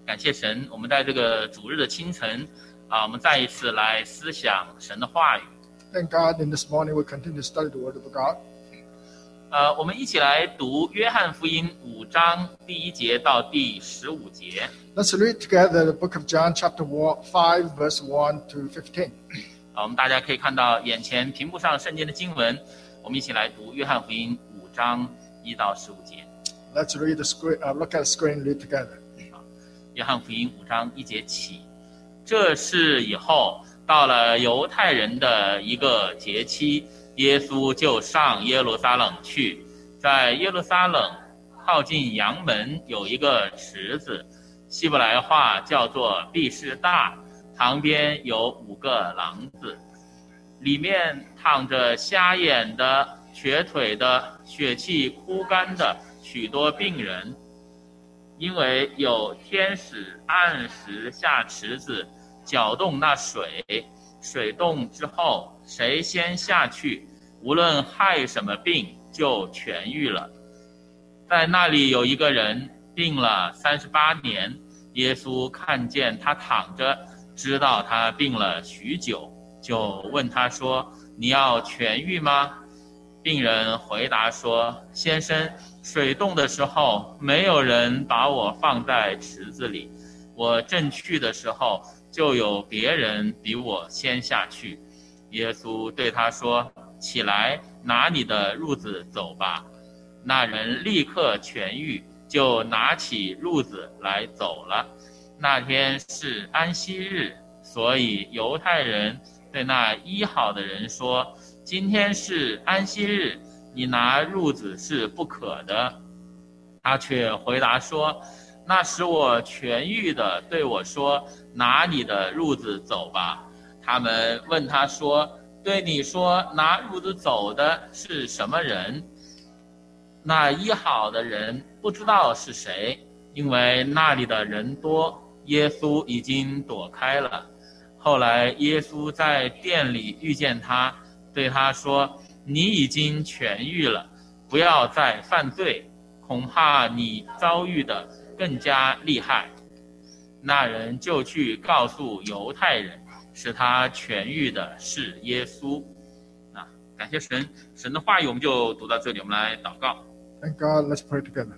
感谢神，我们在这个主日的清晨我们再一次来思想神的话语。 Thank God in this morning we continue to study the Word of God. 我们一起来读约翰福音5章第1节到第15节。 Let's read together the book of John, chapter 5, verse 1 to 15. 我们大家可以看到眼前屏幕上圣经的经文，我们一起来读约翰福音5章1到15节。 Let's read the screen, look at the screen, read together. 约翰福音5章1节起，这事以后，到了犹太人的一个节期，耶稣就上耶路撒冷去。在耶路撒冷靠近阳门有一个池子，希伯来话叫做毕士大，旁边有5个廊子，里面躺着瞎眼的、瘸腿的、血气枯干的许多病人。因为有天使按时下池子搅动那水，水动之后，谁先下去，无论害什么病就痊愈了。在那里有一个人病了38年，耶稣看见他躺着，知道他病了许久，就问他说：“你要痊愈吗？”病人回答说：“先生，水动的时候，没有人把我放在池子里，我正去的时候，就有别人比我先下去。”耶稣对他说：“起来，拿你的褥子走吧。”那人立刻痊愈，就拿起褥子来走了。那天是安息日，所以犹太人对那医好的人说：“今天是安息日，你拿褥子是不可的。”他却回答说：“那使我痊愈的对我说，拿你的褥子走吧。”他们问他说：“对你说拿褥子走的是什么人？”那医好的人不知道是谁，因为那里的人多，耶稣已经躲开了。后来耶稣在店里遇见他，对他说：“你已经痊愈了，不要再犯罪，恐怕你遭遇的更加厉害。”那人就去告诉犹太人，使他痊愈的是耶稣。感谢神，神的话语我们就读到这里，我们来祷告。 Thank God, let's pray together.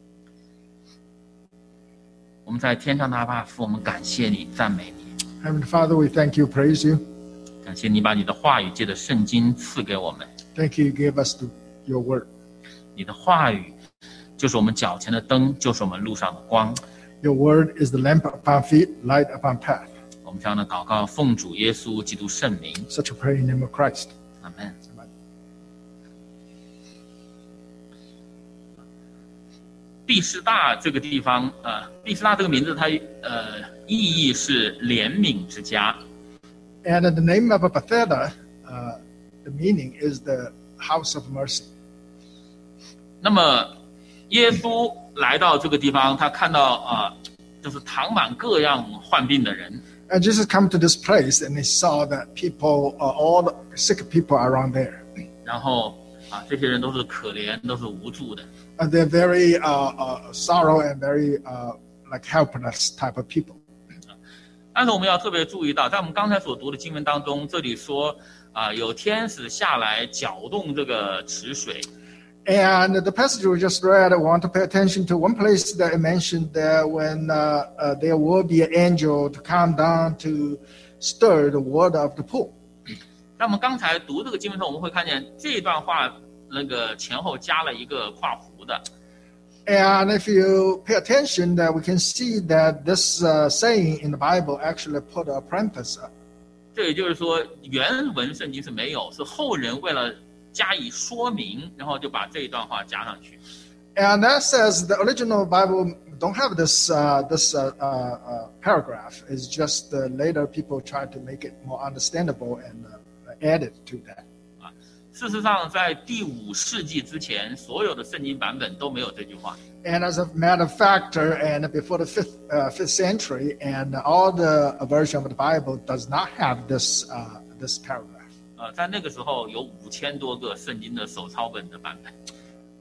我们在天上的阿爸父，我们感谢你，赞美你。 Heavenly Father, we thank you, praise you. 感谢你把你的话语借着圣经赐给我们。 Thank you, give us your word. 你的话语就是我们脚前的灯，就是我们路上的光。 Your word is the lamp upon feet, light upon path. 我们这样的祷告，奉主耶稣基督圣名。 Such a prayer in the name of Christ. 阿们。毕士大这个地方，毕士大这个名字它意义是怜悯之家。 And the name of Bethesda, the meaning is the house of mercy. 那么耶稣来到这个地方，他看到就是躺满各样患病的人。 And Jesus come to this place and he saw that people, all the sick people around there. 然后这些人都是可怜，都是无助的。 And they're very sorrow and very like helpless type of people. 但是我们要特别注意到，在我们刚才所读的经文当中，这里说有天使下来搅动这个池水。 And the passage we just read, I want to pay attention to one place that it mentioned there when there will be an angel to come down to stir the water of the pool. 在我们刚才读这个经文中，我们会看见这段话那个前后加了一个括弧的。 And if you pay attention, that we can see that this saying in the Bible actually put a parenthesis. 这也就是说，原文圣经是没有，是后人为了加以说明，然后就把这一段话加上去。 And that says the original Bible don't have this paragraph. It's just later people try to make it more understandable and add it to that. 事实上，在第5世纪之前，所有的圣经版本都没有这句话。 And as a matter of fact, and before the fifth century, and all the version of the Bible does not have this paragraph. 在那个时候有5000多个圣经的手抄本的版本。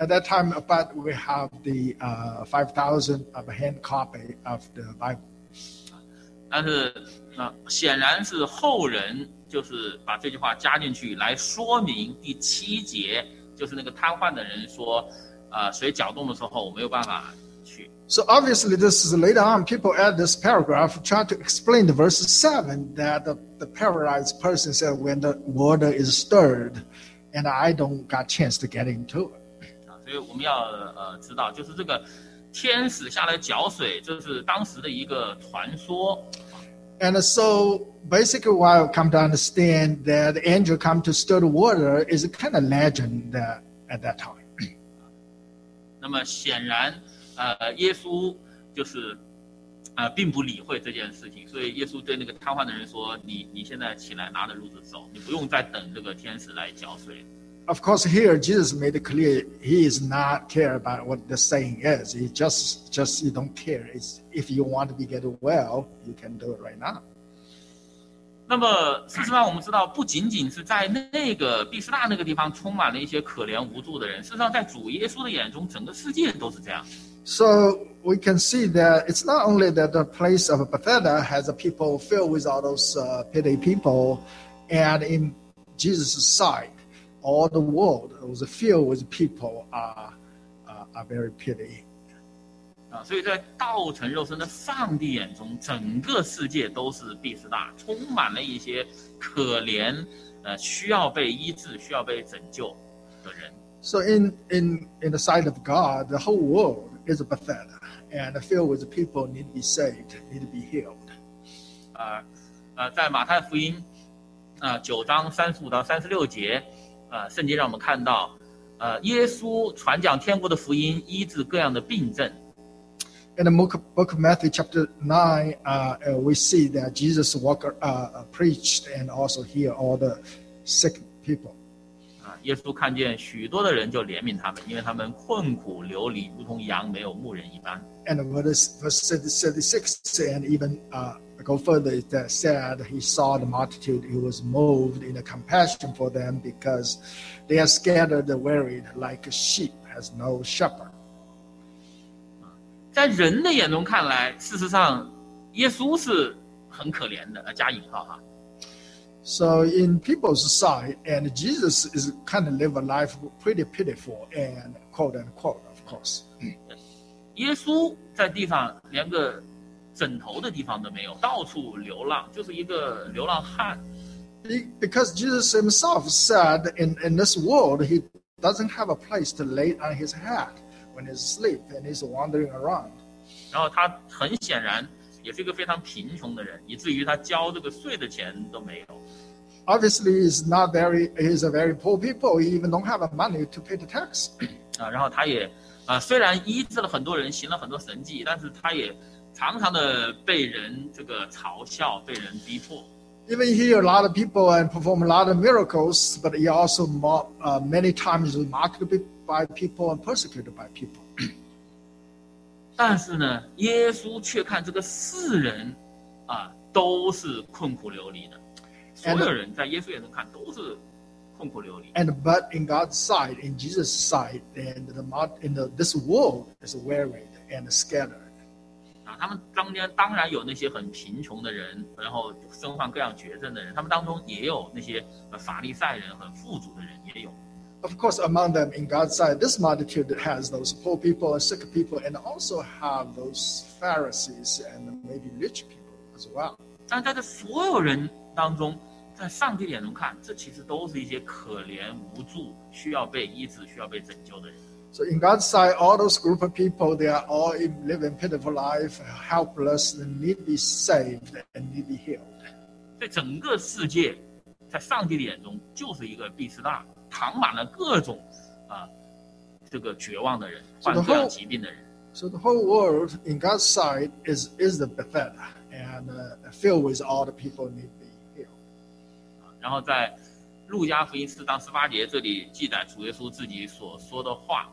At that time, but we have the 5,000 of a hand copy of the Bible. 但是显然是后人就是把这句话加进去来说明第7节，就是那个瘫痪的人说，水搅动的时候我没有办法去。 So obviously, this is later on. People add this paragraph try to explain the verse 7 that the paralyzed person said, "When the water is stirred, and I don't got chance to get into it." 所以我们要知道，就是这个天使下来搅水，这是当时的一个传说。 And so basically, what I come to understand that the angel come to stir the water is a kind of legend at that time. 那么显然，耶稣就是并不理会这件事情，所以耶稣对那个瘫痪的人说：“你现在起来，拿着褥子走，你不用再等这个天使来搅水。” Of course, here Jesus made it clear he is not care about what the saying is. He just you don't care. It's, if you want to be get well, you can do it right now. 那么事实上，我们知道，不仅仅是在那个毕斯大那个地方充满了一些可怜无助的人，事实上，在主耶稣的眼中，整个世界都是这样。 So we can see that it's not only that the place of Bethesda has a people filled with all those pity people, and in Jesus' side.All the world was filled with people are very pity. 所以在道成肉身的上帝眼中，整个世界都是毕斯大，充满了一些可怜，需要被医治、需要被拯救的人。 So in the sight of God, the whole world is a Bethesda, and filled with people need to be saved, need to be healed. 在马太福音9章35到36节。圣经让我们看到，耶稣传讲天国的福音，医治各样的病症。 In the book of Matthew, chapter 9, we see that Jesus preached and also healed all the sick people. 耶稣看见许多的人就怜悯他们，因为他们困苦流离，如同羊没有牧人一般。 And verse 36, and even go further, it said he saw the multitude, he was moved in a compassion for them because they are scattered and wearied like a sheep has no shepherd. 在人的眼中看来，事实上耶稣是很可怜的，加引号哈。 So in people's side, and Jesus is kind of live a life pretty pitiful and quote unquote, of course. 耶稣在地上连个枕头的地方都没有，到处流浪，就是一个流浪汉。 Because Jesus himself said in this world, he doesn't have a place to lay on his head when he's asleep and he's wandering around. 然后他很显然也是一个非常贫穷的人，以至于他交这个税的钱都没有。 Obviously, he's a very poor people. He even don't have the money to pay the tax. 然后他也虽然医治了很多人，行了很多神迹，但是他也常常的被人这个嘲笑，被人逼迫。 Even he healed a lot of people and performed a lot of miracles, but he also many times was mocked by people and persecuted by people. 但是呢，耶稣却看这个世人都是困苦流离的，所有人在耶稣眼中看都是困苦流离。 But in God's side, in Jesus' side, this world is wearied and scattered. 他们中间当然有那些很贫穷的人，然后身患各样绝症的人，他们当中也有那些法利赛人很富足的人，也有。 Of course, among them, in God's side, this multitude has those poor people and sick people, and also have those Pharisees and maybe rich people as well. 但在这所有人当中，在上帝眼中看，这其实都是一些可怜无助、需要被医治、需要被拯救的人。 So in God's side, all those group of people, they are all living pitiful life, helpless, and need to be saved and need to be healed. 所以整个世界，在上帝的眼中，就是一个毕斯大，躺满了各种这个绝望的人，患各样疾病的人。 So the whole world, in God's side, is the Bethesda, and filled with all the people need to be healed. 然后在路加福音4章18节这里记载主耶稣自己所说的话。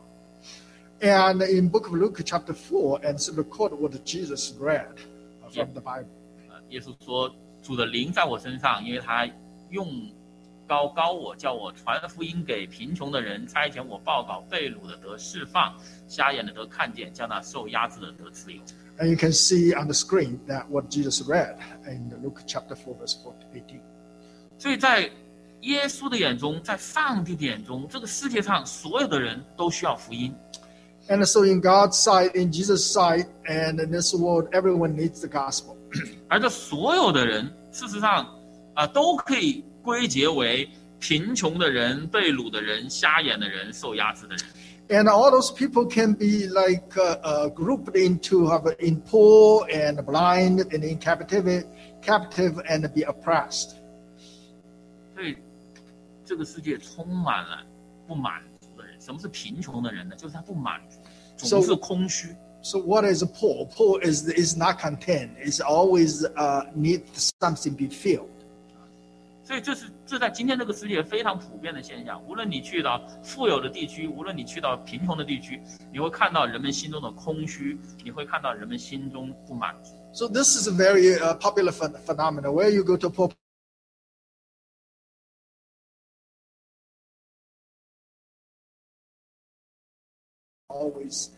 And in book of Luke chapter 4, and it's recorded what Jesus read from the Bible. 耶稣说：“主的灵在我身上，因为他用高我，叫我传福音给贫穷的人，差遣我报告被掳的得释放，瞎眼的得看见，叫那受压制的得自由。 And you can see on the screen that what Jesus read in Luke chapter 4, verse 18. 所以在耶稣的眼中，在上帝的眼中，这个世界上所有的人都需要福音。 And so in God's sight, in Jesus' sight, and in this world, everyone needs the gospel. 而这所有的人，事实上都可以归结为贫穷的人、被掳的人、瞎眼的人、受压制的人。 And all those people can be like grouped into in poor and blind and in captive and be oppressed. 所以这个世界充满了不满足的人。什么是贫穷的人呢？就是他不满足，总是空虚。 So what is poor? Poor is not content. It's always need something be filled. 所以这在今天这个世界非常普遍的现象。无论你去到富有的地区，无论你去到贫穷的地区，你会看到人们心中的空虚，你会看到人们心中不满足。 So this is a very popular phenomenon. Where you go to poor, always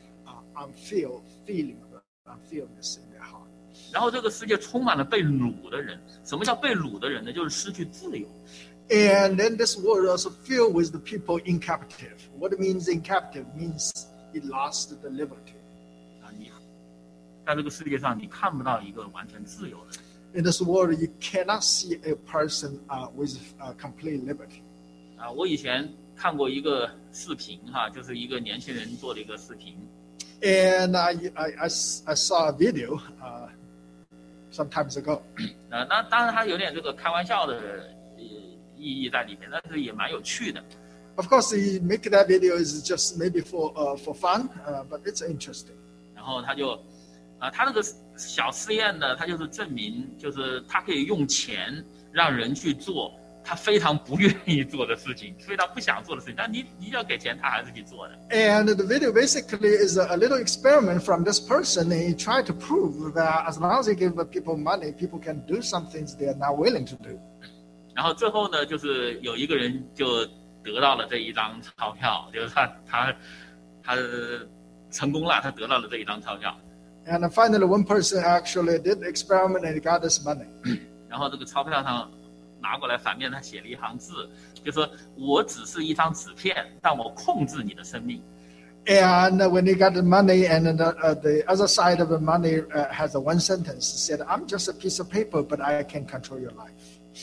unfulfillness in their heart. 然后这个世界充满了被掳的人。什么叫被掳的人呢？就是失去自由。 And then this world also filled with the people in captive. What it means in captive means it lost the liberty. 你在这个世界上，你看不到一个完全自由的人。 In this world, you cannot see a person with complete liberty. 我以前看过一个视频就是一个年轻人做的一个视频。 And I saw a video some times ago. 那当然他有点这个开玩笑的意义在里面，但是也蛮有趣的。 Of course, he make that video is just maybe for fun, but it's interesting. 然后他就他那个小试验呢，他就是证明，就是他可以用钱让人去做他非常不愿意做的事情，非常不想做的事情，但你要给钱，他还是去做的。 And the video basically is a little experiment from this person. He tried to prove that as long as he give people money, people can do some things they are not willing to do. 然后最后呢，就是有一个人就得到了这一张钞票，就是他成功了，他得到了这一张钞票。 And finally, one person actually did the experiment and got this money. 然后这个钞票上拿过来，反面他写了一行字，就说我只是一张纸片，但我控制你的生命。 And when he got the money, and the other side of the money has one sentence, said, "I'm just a piece of paper, but I can control your life."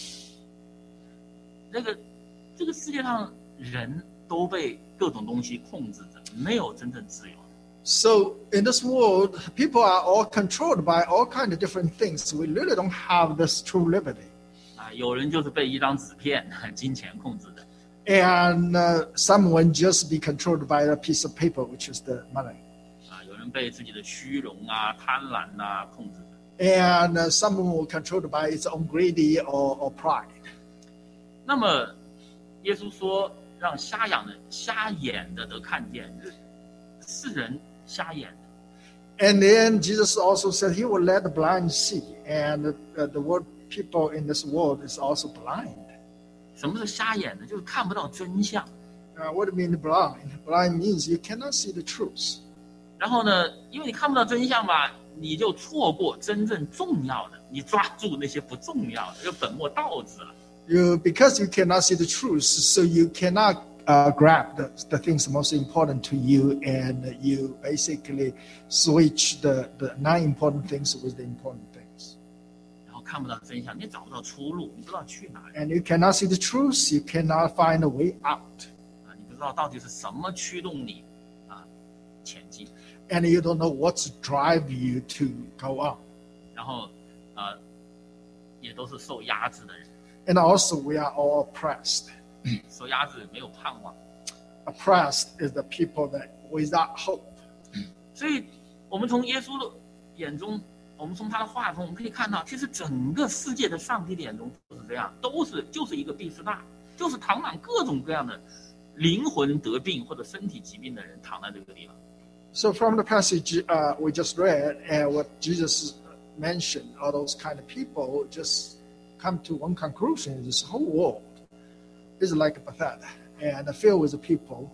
这个世界上人都被各种东西控制着，没有真正自由。 So in this world, people are all controlled by all kinds of different things. We really don't have this true liberty. 有人就是被一张纸片、金钱控制的。 And someone just be controlled by a piece of paper, which is the money. 有人被自己的虚荣贪婪控制的。 And someone will controlled by its own greedy or pride. 那么，耶稣说让瞎眼的得看见，是人瞎眼的。 And then Jesus also said he will let the blind see, and the world people in this world is also blind. 什么是瞎眼呢？就是看不到真相。 What do you mean blind? Blind means you cannot see the truth. 然后呢，因为你看不到真相吧，你就错过真正重要的，你抓住那些不重要的，就本末倒置了。 Because you cannot see the truth, so you cannot grab the things most important to you, and you basically switch the non-important things with the important things. 然后看不到真相，你找不到出路，你不知道去哪里。 And you cannot see the truth, you cannot find a way out. 你不知道到底是什么驱动你前进。 And you don't know what drive you to go on. 然后也都是受压制的人。 And also we are all oppressed. 受压制没有盼望。 Oppressed is the people that without hope. 所以我们从耶稣的眼中，我们从他的话中，我们可以看到，其实整个世界的上帝的眼中都是这样，就是一个闭士大，就是躺满各种各样的灵魂得病或者身体疾病的人躺在这个地方。 So from the passage we just read, and what Jesus mentioned, all those kind of people just come to one conclusion: this whole world is like Bethesda and filled with people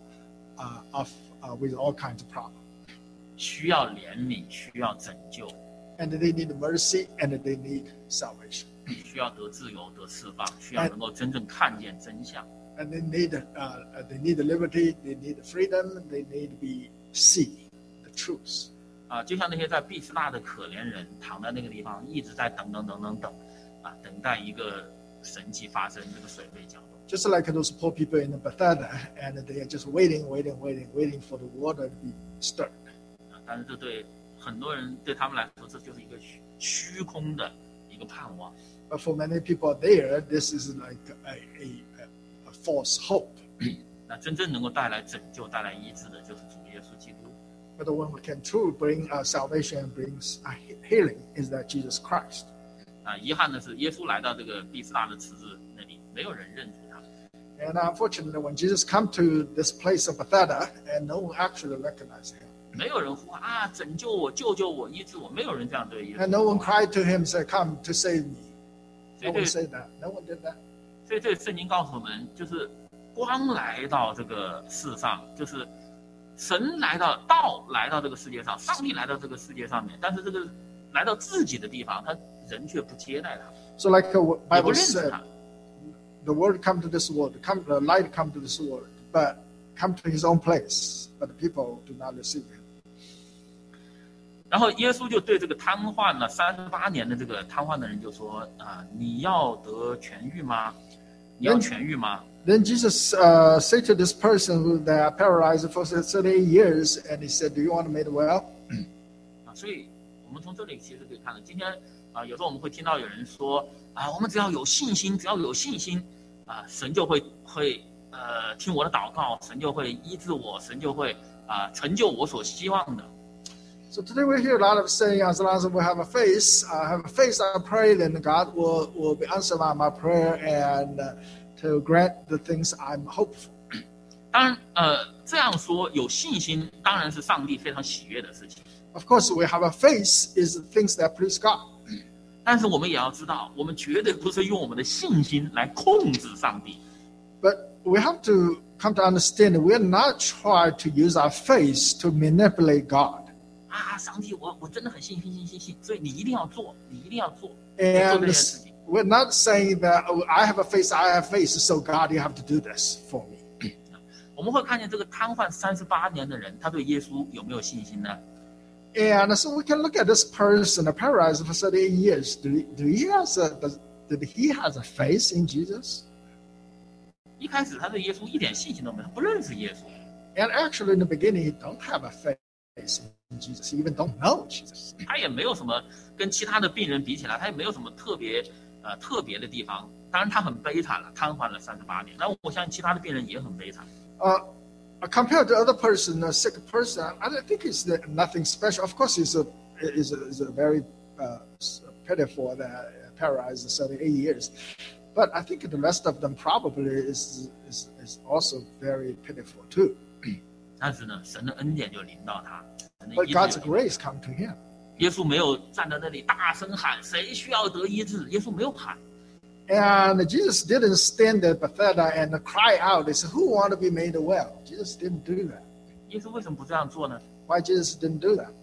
with all kinds of problems. 需要怜悯，需要拯救， And they need mercy and they need salvation. 需要得自由、得释放，需要能够真正看见真相。 And they need liberty, they need freedom, they need to see the truth. 就像那些在毕斯大的可怜人，躺在那个地方一直在等，等待一个神迹发生，这个水被搅动。 Just like those poor people in Bethesda, and they are just waiting for the water to be stirred. 但是这对很多人对他们来说，这就是一个虚空的一个盼望。 But for many people there, this is like a false hope. 那真正能够带来拯救、带来医治的，就是主耶稣基督。 But the one who can truly bring salvation and brings healing is that Jesus Christ. 遗憾的是，耶稣来到这个毕斯大的池子那里，没有人认出他。 And unfortunately, when Jesus come to this place of Bethesda, and no one actually recognized him. 没有人呼拯救我、救救我、医治我，没有人这样对耶稣。 And no one cried to him, say, "Come to save me." 所 No 以 one said that. No one did that. 所以这圣经告诉我们，就是光来到这个世上，就是神来到这个世界上，上帝来到这个世界上面，但是这个来到自己的地方，他人却不接待他， So like the 也不 Bible 认识 said, 他。 the word come to this world, the light come to this world, but come to his own place, but the people do not receive him. 然后耶稣就对这个瘫痪了38年的这个瘫痪的人就说你要得痊愈吗？你要痊愈吗？ Then Jesus said to this person who they are paralyzed for 38 years, and he said, "Do you want to make well?" 所以我们从这里其实可以看到，今天有时候我们会听到有人说我们只要有信心，神就会听我的祷告，神就会医治我，神就会成就我所希望的。 So today we hear a lot of saying, as long as we have a faith, I pray, then God will be answering my prayer and to grant the things I'm hopeful. 当然这样说有信心当然是上帝非常喜悦的事情。 Of course, we have a faith is things that please God. 但是我们也要知道，我们绝对不是用我们的信心来控制上帝。 But we have to come to understand that we're not trying to use our faith to manipulate God. 上帝，我真的很信，所以你一定要做，做这 And 件事情。 we're not saying that I have faith, so God, you have to do this for me. 我们会看见这个瘫痪38年的人，他对耶稣有没有信心呢？ And so we can look at this person, paralyzed for 38 years. Did he has a faith in Jesus? 一开始他对耶稣一点信心都没有，他不认识耶稣。 And actually, in the beginning, he don't have a faith in Jesus. He even don't know Jesus. 他也没有什么跟其他的病人比起来，他也没有什么特别的地方。当然他很悲惨了，瘫痪了38年。那我相信其他的病人也很悲惨。 Compared to other person, a sick person, I don't think it's nothing special. Of course, it's a very pitiful that paralyzed 38 years. But I think the rest of them probably is also very pitiful too. 但是呢，神的恩典就临到他。 But God's grace come to him. 耶稣没有站在那里大声喊谁需要得医治，耶稣没有喊。 And Jesus didn't stand at Bethesda and cry out. They said, "Who want to be made well?" Jesus didn't do that. 耶稣为什么不这样做呢？ Why Jesus didn't do that?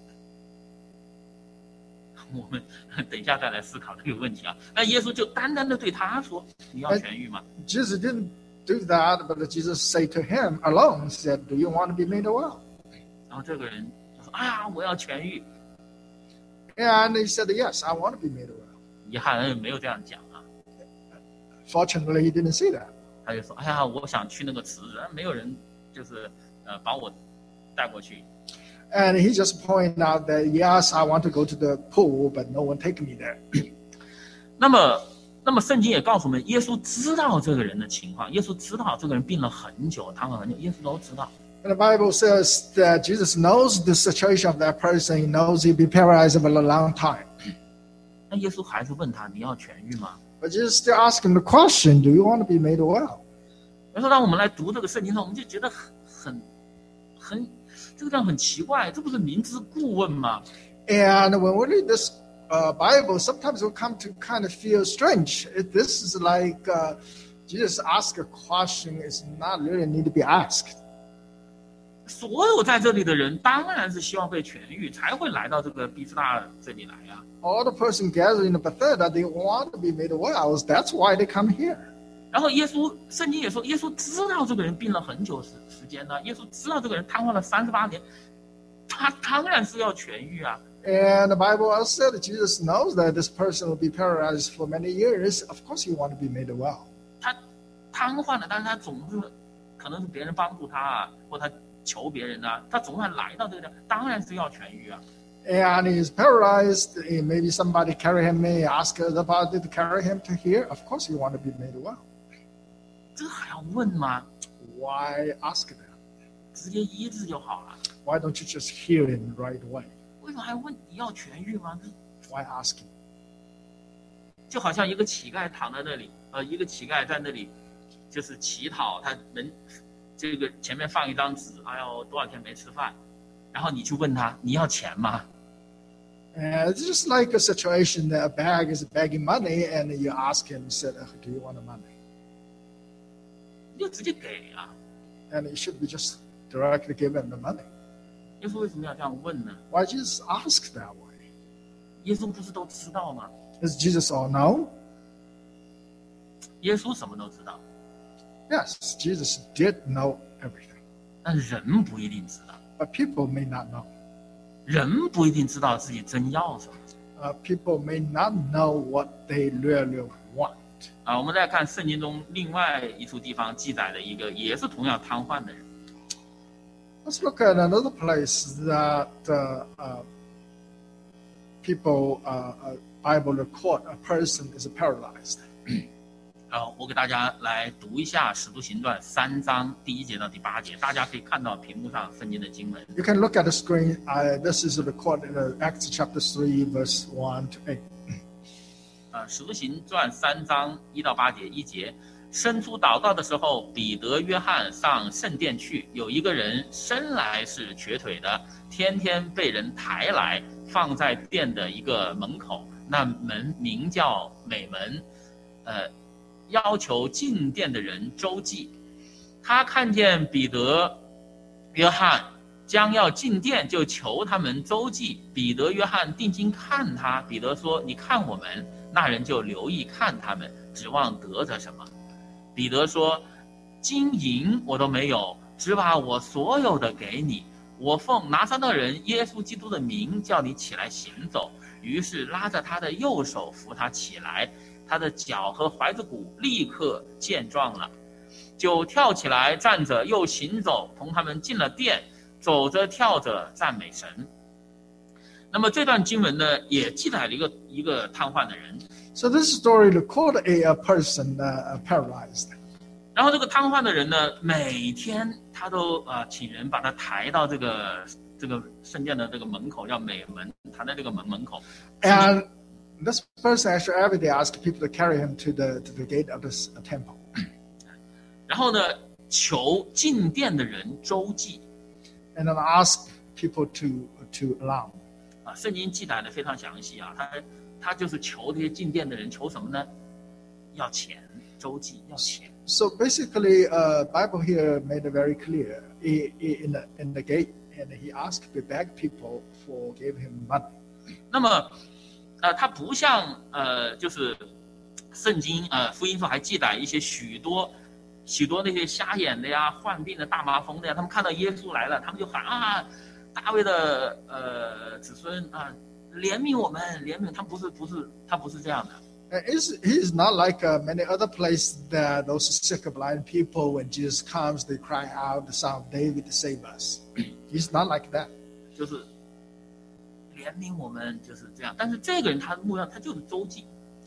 我们等一下再来思考这个问题啊。那耶稣就单单的对他说：“你要痊愈吗？” Jesus didn't do that, but Jesus said to him alone, said, "Do you want to be made well?" 然后这个人就说：“我要痊愈。” And he said, "Yes, I want to be made well." 遗憾没有这样讲啊。 Fortunately, he didn't say that. 他就说：“我想去那个池子，没有人就是把我带过去。” And he just pointed out that, yes, I want to go to the pool, but no one take me there. 那么圣经也告诉我们，耶稣知道这个人的情况，耶稣知道这个人病了很久，瘫痪很久，耶稣都知道。 And the Bible says that Jesus knows the situation of that person. He knows he'll be paralyzed for a long time. 那耶稣还是问他：“你要痊愈吗？” But Jesus still asks him the question, "Do you want to be made well?" 有时候当我们来读这个圣经上，我们就觉得很这个这样很奇怪，这不是明知故问吗？ And when we read this Bible, sometimes we come to kind of feel strange. This is like Jesus asked a question is not really need to be asked. 所有在这里的人当然是希望被痊愈，才会来到这个毕斯大这里来啊。 All the person gathered in Bethesda, they want to be made well. That's why they come here. 然后圣经也说，耶稣知道这个人病了很久时间呢，耶稣知道这个人瘫痪了38年，他当然是要痊愈啊。 And the Bible also said that Jesus knows that this person will be paralyzed for many years. Of course, he want to be made well. 他瘫痪了，但是他总是可能是别人帮助他啊，或他求别人啊，他总算来到这个地方，当然是要痊愈啊。 And he's paralyzed. Maybe somebody carry him, may ask the body to carry him to here. Of course, he want to be made well. 这还要问吗？ Why ask them? 直接医治就好了。 Why don't you just heal him right away? 为什么还问你要痊愈吗？ Why ask him? 就好像一个乞丐躺在那里，一个乞丐在那里就是乞讨，他这个前面放一张纸，哎呦，多少天没吃饭，然后你去问他，你要钱吗？ And it's just like a situation that a bag is begging money, and you ask him, you said, do you want the money? 你就直接给啊。 And you should be just directly give him the money. 耶稣为什么要这样问呢？ Why Jesus ask that way? 耶稣不是都知道吗？ Does Jesus all know? 耶稣什么都知道， Yes, Jesus did know everything. 但人不一定知道， But people may not know. 人不一定知道自己真要什么。 People may not know what they really want. 我们再看圣经中另外一处地方记载的一个也是同样瘫痪的人。 Let's look at another place that people, Bible record a person is paralyzed. 我给大家来读一下《使徒行传》3章第1节到第8节，大家可以看到屏幕上圣经的经文。 You can look at the screen. This is recorded in Acts chapter 3, verse 1 to 8. 使徒行传3章1到8节1节，伸出祷告的时候，彼得、约翰上圣殿去，有一个人生来是瘸腿的，天天被人抬来，放在殿的一个门口，那门名叫美门，要求进殿的人周济。他看见彼得、约翰将要进殿，就求他们周济。彼得、约翰定睛看他，彼得说：“你看我们。”那人就留意看他们，指望得着什么。彼得说：“金银我都没有，只把我所有的给你。我奉拿撒勒人耶稣基督的名叫你起来行走。”于是拉着他的右手扶他起来，他的脚和踝子骨立刻健壮了，就跳起来站着，又行走，同他们进了殿，走着跳着赞美神。那么这段经文呢，也记载了一个瘫痪的人。 So this story record a person paralyzed. 然后这个瘫痪的人呢，每天他都请人把他抬到这个圣殿的这个门口，叫美门，抬在这个门口。 And this person actually every day asked people to carry him to the gate of this temple. 然后呢，求进殿的人周济。 And then ask people to allow. 圣经记载的非常详细啊，他就是求这些进殿的人，求什么呢？要钱，周济要钱。 So basically, Bible here made it very clear in the gate, and he asked to beg people for give him money. 那么，他不像就是圣经福音书还记载一些许多那些瞎眼的呀、患病的、大麻风的呀，他们看到耶稣来了，他们就喊啊，大卫的子孙啊，怜悯我们，怜悯。他不是这样的。 He's not like many other places that those sick blind people, when Jesus comes, they cry out, the Son of David, save us. He's not like that. 就是怜悯我们，就是这样。但是这个人他的目标，他就是周济。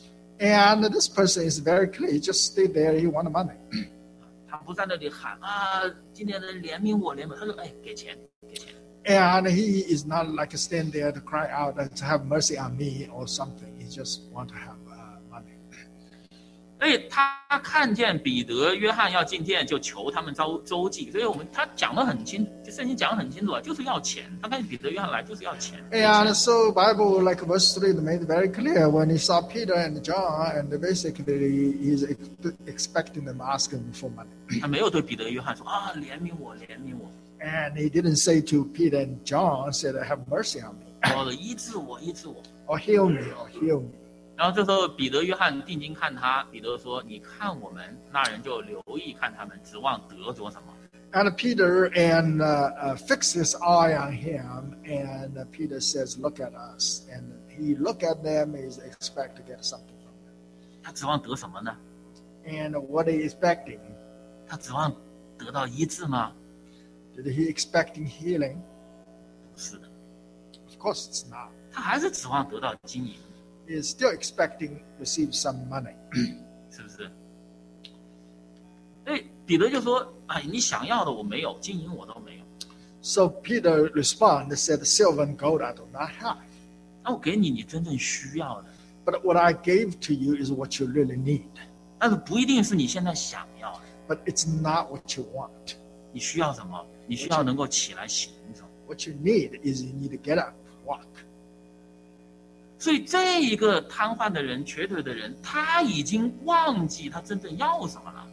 And this person is very clear. He just stayed there. He wanted money. 他不在那里喊啊，今天的怜悯我，怜悯。他说，哎，给钱，给钱。 And he is not like stand there to cry out to have mercy on me or something. He just want to have money. 所以他看见彼得、约翰要进店，就求他们周济。所以他讲得很清，圣经讲得很清楚啊，就是要钱。他看见彼得、约翰来就是要钱。 And so Bible, like verse 3, made it very clear when he saw Peter and John, and basically he's expecting them asking for money. 他没有对彼得、约翰说啊，怜悯我，怜悯我。 And he didn't say to Peter and John, said, "Have mercy on me." 说医治我，医治我。 Or heal me, or heal me. 然后这时候彼得、约翰定睛看他，彼得说：“你看我们。”那人就留意看他们，指望得着什么。 And Peter and fixed his eye on him, and Peter says, "Look at us." And he look at them, he expect to get something from them. 他指望得什么呢？ And what are you expecting? 他指望得到医治吗？ Did he expecting healing? 不是的， Of course it's not. 他还是指望得到金银， He is still expecting to receive some money. 是不是？所以彼得就说：“哎，你想要的我没有，金银我都没有。 So Peter responded, said, "Silver and gold I do not have. 那我给你你真正需要的， But what I gave to you is what you really need. 但是不一定是你现在想要的。 But it's not what you want. 你需要什么？你需要能够起来行走。 What you need is you need to get up, walk." 所以这一个瘫痪的人、瘸腿的人，他已经忘记他真正要什么了。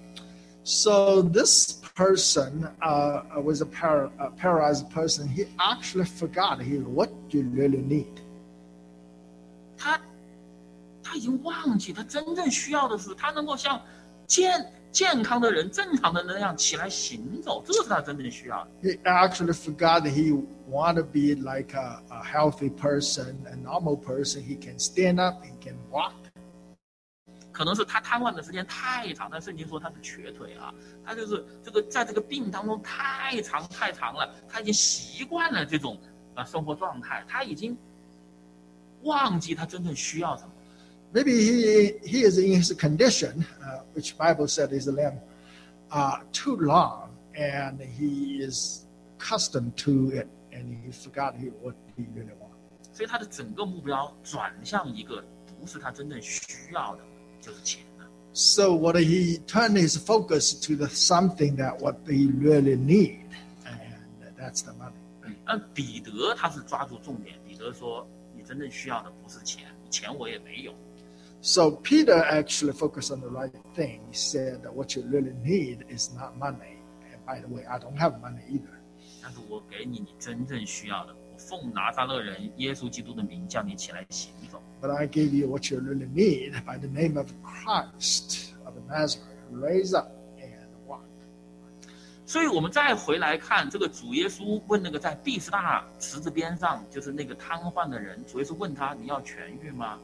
So this person was a paralyzed person. He actually forgot what you really need. 他已经忘记他真正需要的是，他能够像健康的人、正常的人那样起来行走，这是他真正需要的。 He actually forgot that he wanted to be like a healthy person, a normal person. He can stand up, he can walk. 可能是他瘫痪的时间太长，但圣经说他是瘸腿啊，他就是在这个病当中太长了，他已经习惯了这种生活状态，他已经忘记他真正需要什么。 Maybe he is in his condition, which Bible said is limb, too long, and he is accustomed to it, and he forgot what he really wanted. 所以他的整个目标转向一个不是他真正需要的，就是钱了。 So what he turned his focus to something that what he really need, and that's the money. 而彼得他是抓住重点，彼得说：“你真正需要的不是钱，钱我也没有。” So Peter actually focused on the right thing. He said that what you really need is not money. And by the way, I don't have money either. 但是我给你你真正需要的，我奉拿撒勒人耶稣基督的名叫你起来行走。 But I gave you what you really need by the name of Christ of Nazareth. Raise up and walk. 所以我们再回来看这个主耶稣问那个在毕士大池子边上，就是那个瘫痪的人，主耶稣问他：“你要痊愈吗？”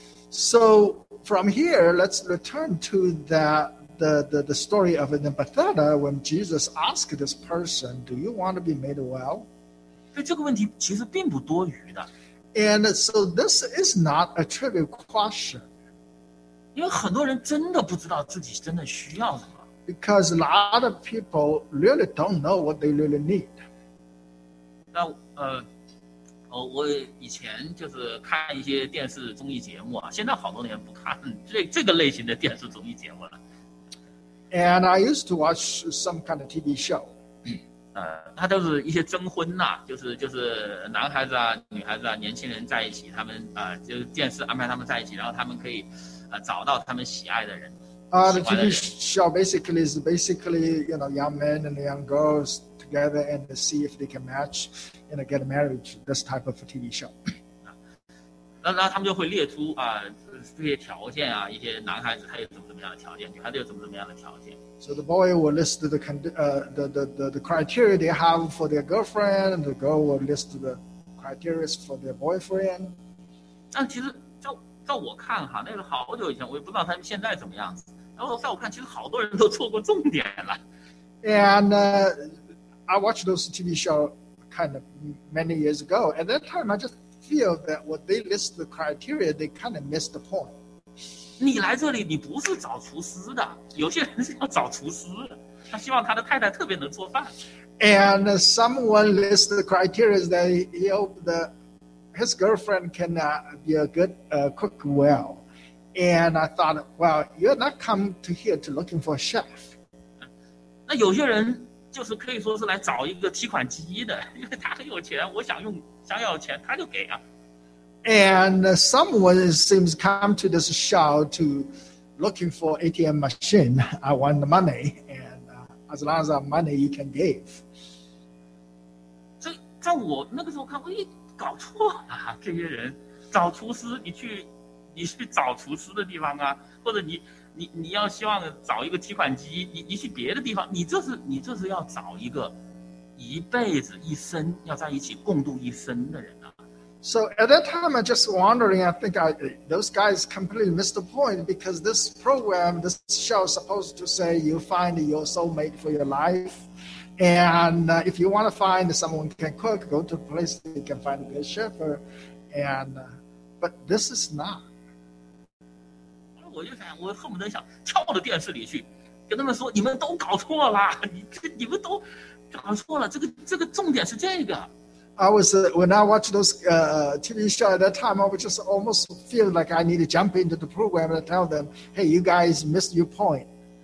So from here, let's return to the story of in Bethesda when Jesus asked this person, "Do you want to be made well?" 所以这个问题其实并不多余的， And so this is not a trivial question 因为很多人真的不知道自己真的需要什么。 because a lot of people really don't know what they really need. 那我以前就是看一些电视综艺节目啊，现在好多年不看这个类型的电视综艺节目了。 And I used to watch some kind of TV show. 他都是一些征婚呐、就是男孩子啊、女孩子啊、年轻人在一起，他们就是电视安排他们在一起，然后他们可以找到他们喜爱的人。 The TV show basically is young men and young girls together and to see if they can match and get married. This type of a TV show. 然后他们就会列出这些条件啊，一些男孩子他有怎么样的条件，女孩子有怎么样的条件。 So the boy will list the criteria they have for their girlfriend, and the girl will list the criteria for their boyfriend. 但其实照我看哈，那个好久以前，我也不知道他们现在怎么样子。然后在我看，其实好多人都错过重点了。 And I watched those TV show kind of many years ago. At that time, I just feel that what they list the criteria, they kind of missed the point. 你来这里，你不是找厨师的，有些人是要找厨师的，他希望他的太太特别能做饭。 And someone lists the criteria that he hoped that his girlfriend can be a good cook well. And I thought, well, you're not come to here to looking for a chef. 那有些人就是可以说是来找一个提款机的，因为他很有钱，我想要钱他就给啊。 And someone seems come to this shop to looking for ATM machine. I want the money, and as long as I have money, you can give. 所以在我那个时候看，搞错了，这些人找厨师，你去找厨师的地方啊，或者你要希望找一个提款机，你去别的地方，你这是要找一个一辈子一生要在一起共度一生的人啊。 So at that time, I just wondering, I think those guys completely missed the point, because this program, this show is supposed to say you find your soulmate for your life. And if you want to find someone who can cook, go to a place that you can find a good chef. But this is not. 我就想，我恨不得想跳到电视里去，跟他们说：你们都搞错了，你们都搞错了。这个重点是这个。 I was when I watched those TV show at that time, I would just almost feel like I need to jump into the program and tell them, "Hey, you guys missed your point."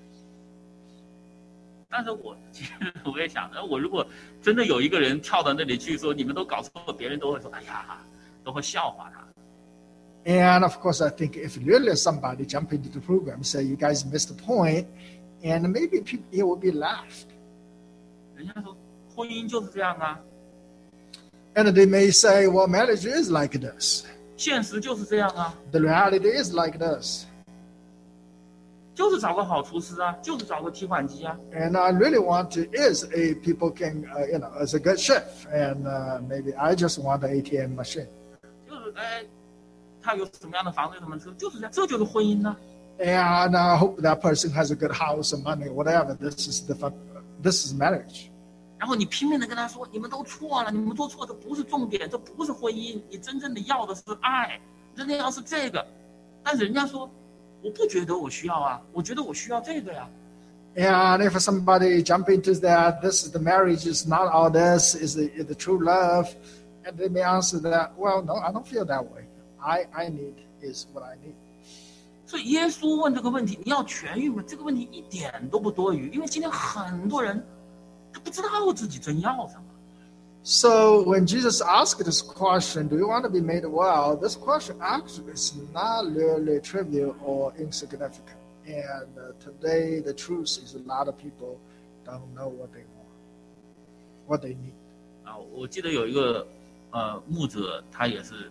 但是我也想，我如果真的有一个人跳到那里去说你们都搞错了，别人都会说，哎呀，都会笑话他。 And of course, I think if really somebody jump into the program, say you guys missed the point, and maybe it will be laughed. 人家说婚姻就是这样啊。 And they may say, well, marriage is like this. 现实就是这样啊。 The reality is like this. 就是找个好厨师啊，就是找个提款机啊。 And I really want to people can as a good chef, and maybe I just want the ATM machine. 就是他有什么样的房子，什么车，就是这样，这就是婚姻呢。 And I hope that person has a good house and money, whatever. This is marriage. 然后你拼命的跟他说，你们都错了，你们都错，这不是重点，这不是婚姻，你真正的要的是爱，真的要是这个。但是人家说，我不觉得我需要啊，我觉得我需要这个呀。 And if somebody jump into that, this is the marriage is not all this, is the true love, and they may answer that, well, no, I don't feel that way. I need is what I need. 所以耶稣问这个问题，你要痊愈吗？这个问题一点都不多余，因为今天很多人他不知道自己真要什么。 So when Jesus asked this question, do you want to be made well? This question actually is not really trivial or insignificant. And today the truth is a lot of people don't know what they want, what they need. 啊，我记得有一个牧者，他也是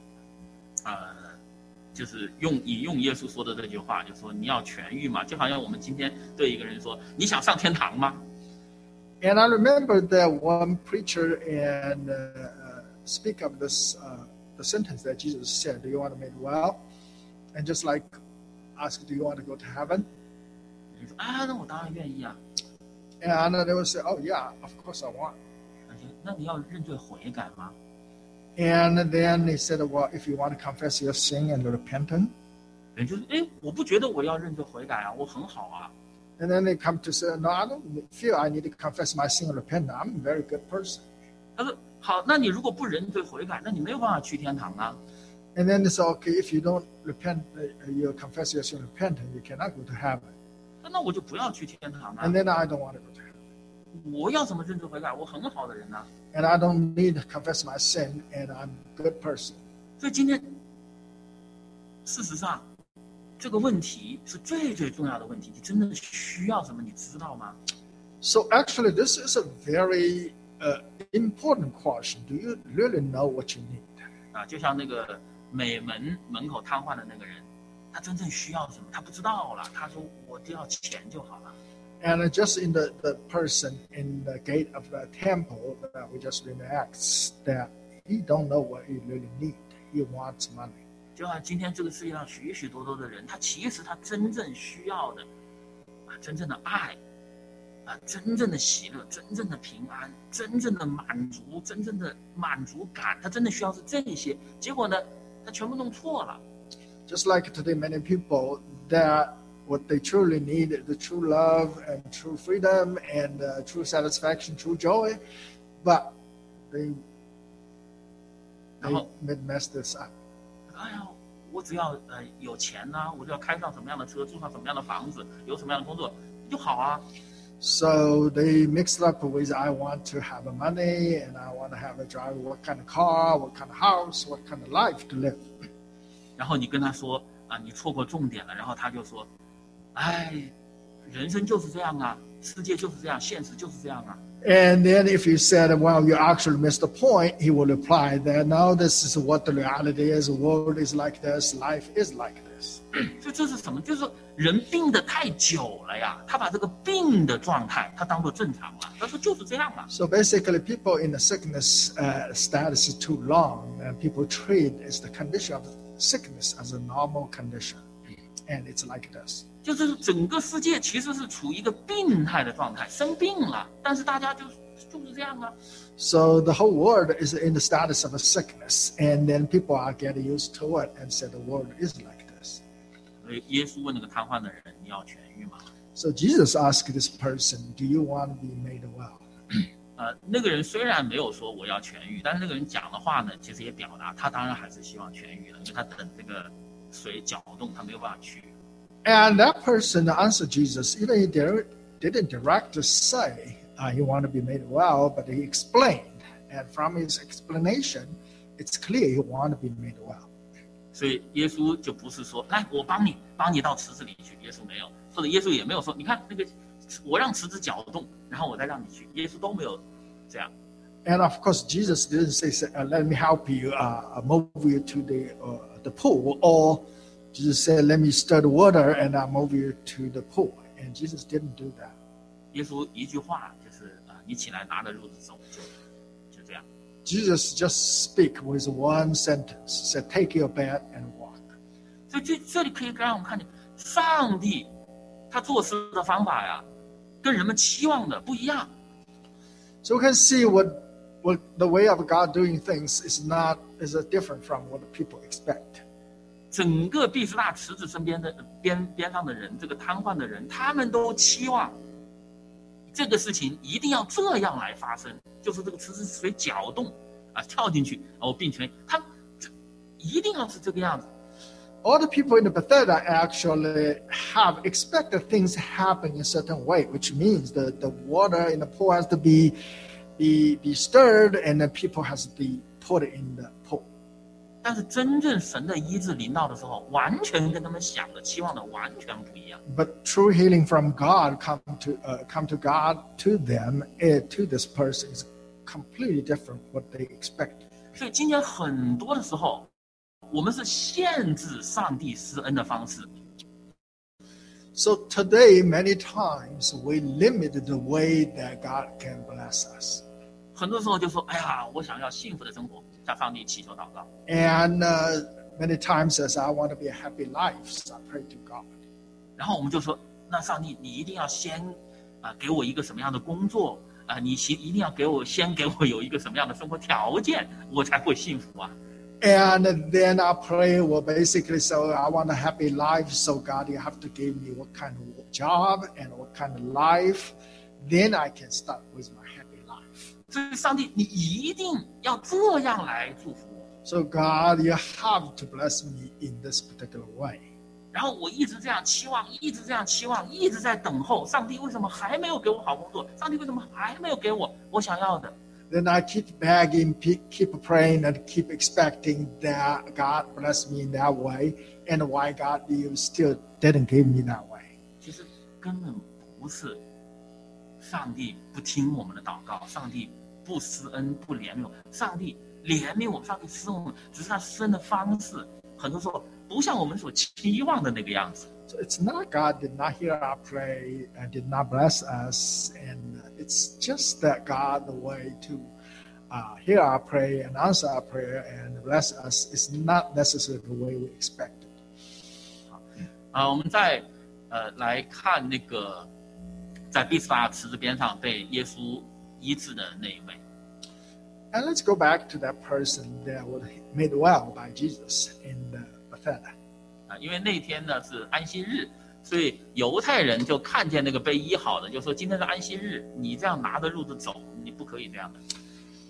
就是引用耶稣说的这句话，就说你要痊愈嘛，就好像我们今天对一个人说，你想上天堂吗？ And I remember that one preacher and speak of this the sentence that Jesus said, "Do you want to be made well?" And just like ask, "Do you want to go to heaven?" 你说啊，那我当然愿意啊。 And they would say, "Oh yeah, of course I want." 那你要认罪悔改吗？ And then they said, "Well, if you want to confess your sin and repent." 人就是我不觉得我要认罪悔改啊，我很好啊。 And then they come to say, "No, I don't feel I need to confess my sin and repent. I'm a very good person." 他说好，那你如果不认罪悔改，那你没有办法去天堂啊。 And then they say, "Okay, if you don't repent, you confess your sin and repent, you cannot go to heaven." 那我就不要去天堂啊。 And then I don't want to go to heaven. 我要怎么认罪悔改？我很好的人啊。 And I don't need to confess my sin, and I'm a good person. 所以今天，事实上，这个问题是最重要的问题。你真的需要什么？你知道吗？ So actually, this is a very important question. Do you really know what you need? 啊，就像那个美门口瘫痪的那个人，他真正需要什么？他不知道了。他说：“我只要钱就好了。” And just in the person in the gate of the temple that we just read in Acts, that he don't know what he really need. He wants money. 就像今天这个世界上许许多多的人，他其实他真正需要的，真正的爱，真正的喜乐，真正的平安，真正的满足，真正的满足感，他真的需要是这些。结果呢，他全部弄错了。 Just like today, many people that what they truly need is the true love and true freedom and true satisfaction, true joy, but they mess this up. 哎呀， 我只要有钱呐、我就要开上什么样的车，住上什么样的房子，有什么样的工作就好啊。 So they mixed up with I want to have money and I want to have a drive, what kind of car, what kind of house, what kind of life to live. 然后你跟他说啊，你错过重点了，然后他就说，哎，人生就是这样啊，世界就是这样，现实就是这样啊。 And then if you said, well, you actually missed the point, he will reply that, no, this is what the reality is. The world is like this. Life is like this. 所以这是什么？就是人病得太久了呀，他把这个病的状态他当作正常了，他说就是这样了。 So basically, people in the sickness status is too long, and people treat as the condition of sickness as a normal condition. And it's like this. 就是整个世界其实是处于一个病态的状态，生病了，但是大家就是这样啊。 So the whole world is in the status of a sickness, and then people are getting used to it and say the world is like this. 所以耶稣问那个瘫痪的人：“你要痊愈吗 So Jesus asked this person, do you want to be made well? ？” 那个人虽然没有说我要痊愈，但是那个人讲的话呢，其实也表达他当然还是希望痊愈的，因为他等这个水搅动，他没有办法去。 And that person answered Jesus, even he didn't directly say he wanted to be made well, but he explained. And from his explanation, it's clear he wanted to be made well. 所以耶稣就不是说来我帮你到池子里去，耶稣没有，或者耶稣也没有说你看那个我让池子搅动，然后我再让你去，耶稣都没有这样。 And of course, Jesus didn't say, let me help you, move you to the pool, or Jesus said, let me stir the water and I'll move you to the pool. And Jesus didn't do that. 耶稣一句话就是你起来拿着褥子走，就这样。 Jesus just speak with one sentence, said, take your bed and walk. 所以这里可以让我们看见，上帝他做事的方法呀，跟人们期望的不一样。 So we can see what the way of God doing things is different from what the people expect. 整个毕士大池子身边的边上的人，这个瘫痪的人，他们都期望这个事情一定要这样来发生，就是这个池子水搅动啊，跳进去，然后并且他一定要是这个样子。 All the people in the Bethesda actually have expected things happen in a certain way, which means the water in the pool has to be stirred and the people has to be put in the pool. 但是真正神的医治临到的时候，完全跟他们想的、期望的完全不一样。 But true healing from God come to God to them to this person is completely different what they expect. 所以今天很多的时候，我们是限制上帝施恩的方式。 So today, many times we limit the way that God can bless us. 很多时候就说：“哎呀，我想要幸福的生活，向上帝祈求祷告。” And many times says, I want to be a happy life, so I pray to God. 然后我们就说：“那上帝，你一定要先给我一个什么样的工作啊？你一定要先给我有一个什么样的生活条件，我才会幸福啊。” And then I pray, well, basically, so I want a happy life. So God, you have to give me what kind of job and what kind of life. Then I can start with my happy life. 所以上帝，你一定要这样来祝福我。 So God, you have to bless me in this particular way. 然后我一直这样期望，一直这样期望，一直在等候。上帝为什么还没有给我好工作？上帝为什么还没有给我想要的？ Then I keep begging, keep praying, and keep expecting that God bless me in that way. And why God, you still didn't give me that way? 其实根本不是上帝不听我们的祷告，上帝不施恩不怜悯我，上帝怜悯我们，上帝施恩我们，只是他施恩的方式，很多时候不像我们所期望的那个样子。 So it's not God did not hear our prayer and did not bless us, and it's just that God, the way to hear our prayer and answer our prayer and bless us is not necessarily the way we expected. 我们再来看那个在毕士大池子边上被耶稣医治的那一位。 And let's go back to that person that was made well by Jesus in the Bethesda. 因为那天呢是安息日，所以犹太人就看见那个被医好的，就说今天是安息日，你这样拿着褥子走，你不可以这样的。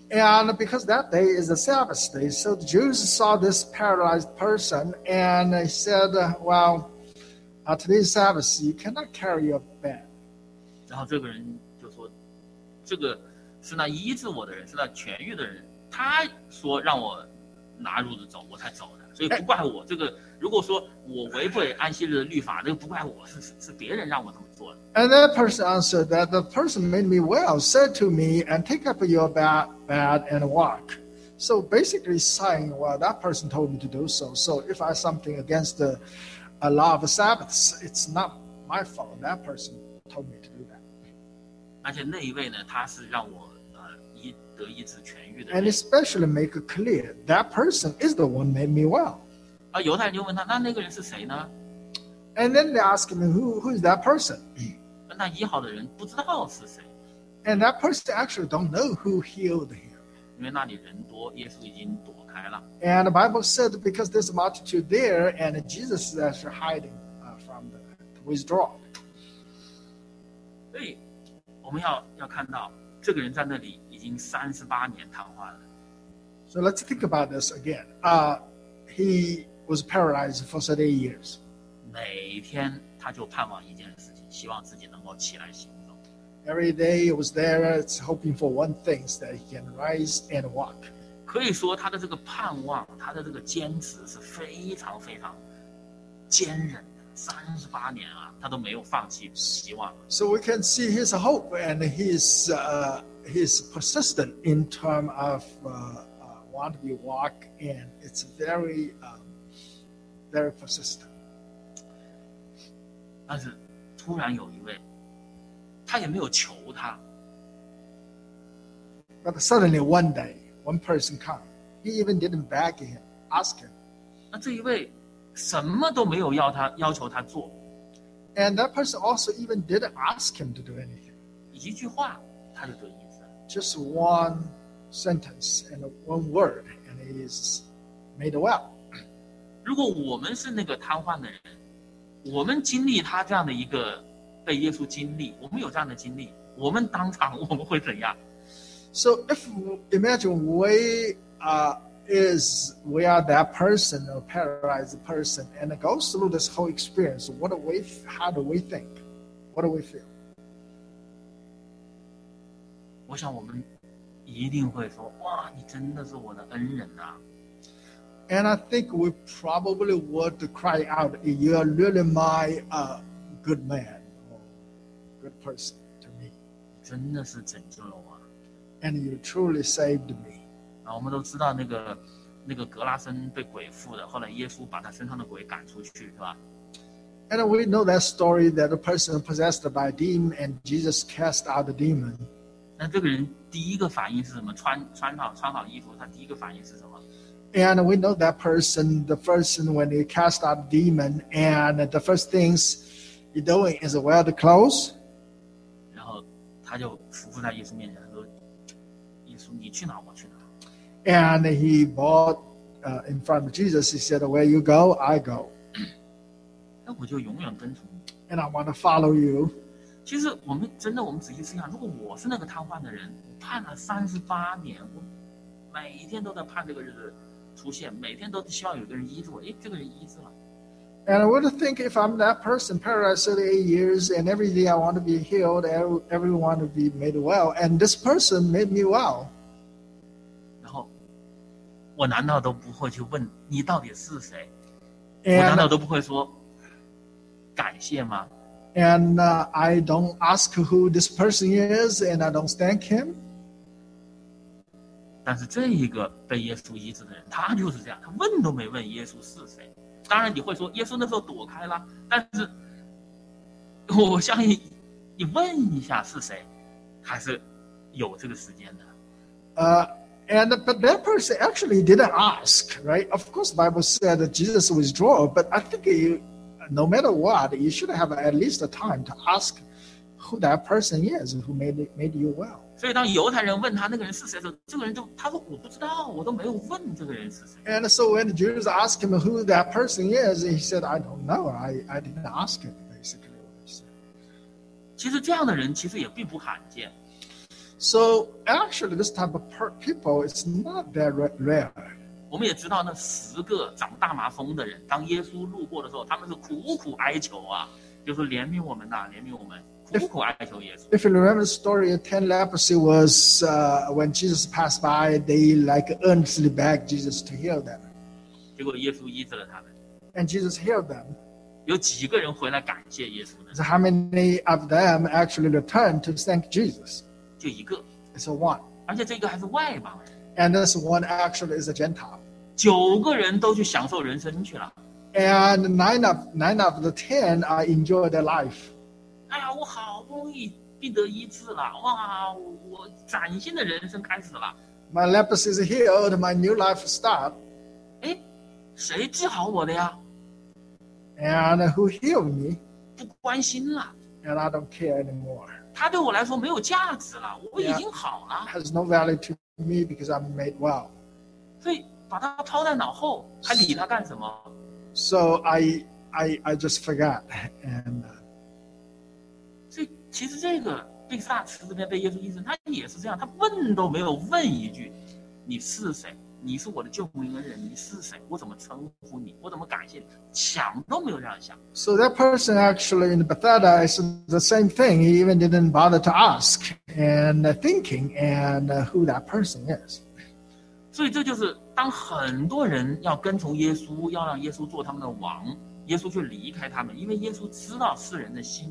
And because that day is the Sabbath day, so the Jews saw this paralyzed person and they said, well, today's Sabbath, you cannot carry your bed. 然后这个人就说，这个是那医治我的人，是那痊愈的人，他说让我拿褥子走，我才走的，所以不怪我。这个如果说我违背安息日的律法，这个不怪我，是别人让我这么做的。 And that person answered that the person made me well, said to me, and take up your bed and walk. So basically saying, well, that person told me to do so. So if I have something against the law of the Sabbath, it's not my fault. That person told me to do that. 而且那一位呢，他是让我得医治痊愈的 And 人。 especially make it clear, that person is the one made me well. 而犹太人就问他，那个人是谁呢？ And then they ask him, who is that person? 那医好的人不知道是谁， And that person actually don't know who healed him. 因为那里人多，耶稣已经躲开了。 And the Bible said because there's a multitude there, and Jesus is actually hiding from the withdrawal. 所以我们要看到，这个人在那里已经38年瘫痪了。 So let's think about this again. He was paralyzed for 30 years. 每天他就盼望一件事情，希望自己能够起来行走。 Every day he was there, it's hoping for one thing, that he can rise and walk. 可以说他的这个盼望，他的这个坚持是非常非常坚韧的。38年啊，他都没有放弃希望。 So we can see his hope and his persistent in terms of want to be walk, and it's very persistent. 但是突然有一位，他也没有求他， But suddenly one day, one person come. He even didn't beg him, ask him. 那这一位什么都没有要求他做， And that person also even didn't ask him to do anything. 一句话他就得医治了。 Just one sentence and one word, and he is made well. 如果我们是那个瘫痪的人，我们经历他这样的一个被耶稣经历，我们有这样的经历，我们当场我们会怎样？ So if imagine we are that person, a paralyzed person, and it goes through this whole experience, how do we think? What do we feel? 我想我们一定会说：哇，你真的是我的恩人啊！ And I think we probably would cry out, "You're really my good man, or good person to me, 真的是拯救了我。 and you truly saved me." 啊，我们都知道那个格拉森被鬼附的，后来耶稣把他身上的鬼赶出去，是吧？ And we know that story that a person possessed by a demon, and Jesus cast out the demon. 那这个人第一个反应是什么？穿好衣服，他第一个反应是什么？ And we know that person, the person when he cast out the demon, and the first things he doing is wear the clothes. 然后他就伏在耶稣面前说：“耶稣，你去哪我去哪。” And he bowed in front of Jesus. He said, "Where you go, I go, 那我就永远跟从你。 and I want to follow you." 其实我们仔细思想，如果我是那个瘫痪的人，盼了38年，我每天都在盼这个日子出现，每天都希望有个人医治我。诶，这个人医治了。 And I would think if I'm that person, paralyzed 38 years, and every day I want to be healed, everyone to be made well, and this person made me well. 然后我难道都不会去问你到底是谁？我难道 And 都不会说感谢吗？ I don't ask who this person is, and I don't thank him. 但是这一个被耶稣医治的人，他就是这样，他问都没问耶稣是谁。当然你会说耶稣那时候躲开了，但是我相信你问一下是谁，还是有这个时间的。 But that person actually didn't ask, right? Of course, the Bible said that Jesus withdrew, but I think no matter what, you should have at least a time to ask who that person is who made you well. 所以当犹太人问他那个人是谁的时候，这个人他说我不知道，我都没有问这个人是谁。 And so when the Jews asked him who that person is, he said, "I don't know. I didn't ask him." Basically, what he said. 其实这样的人其实也并不罕见。 So actually, this type of people, it's not that rare. 我们也知道那10个长大麻风的人，当耶稣路过的时候，他们是苦苦哀求啊，就是怜悯我们呐，怜悯我们，苦苦哀求耶稣。 If you remember the story of 10 leprosy was when Jesus passed by, they like earnestly begged Jesus to heal them. 结果耶稣医治了他们。 And Jesus healed them. 有几个人回来感谢耶稣呢？ So how many of them actually returned to thank Jesus? 就一个， It's a one. 而且这个还是外邦人。 And this one actually is a Gentile. 9个人都去享受人生去了。 And nine of the 10 enjoy their life. 哎呀，我好不容易病得医治了，哇，我崭新的人生开始了。 My leprosy is healed. My new life start. 哎，谁治好我的呀？ And who healed me? 不关心了， And I don't care anymore. 他对我来说没有价值了，我已经好了， Has no value to me because I'm made well. 所以把他抛在脑后，还理他干什么？ So I just forgot. And 所以其实这个贝斯大池这边被耶稣医治，他也是这样，他问都没有问一句：“你是谁？你是我的救命恩人，你是谁？我怎么称呼你？我怎么感谢你？”想都没有这样想。 so that person actually in Bethesda is the same thing. He even didn't bother to ask and thinking and who that person is. 所以这就是当很多人要跟从耶稣，要让耶稣做他们的王，耶稣却离开他们，因为耶稣知道世人的心。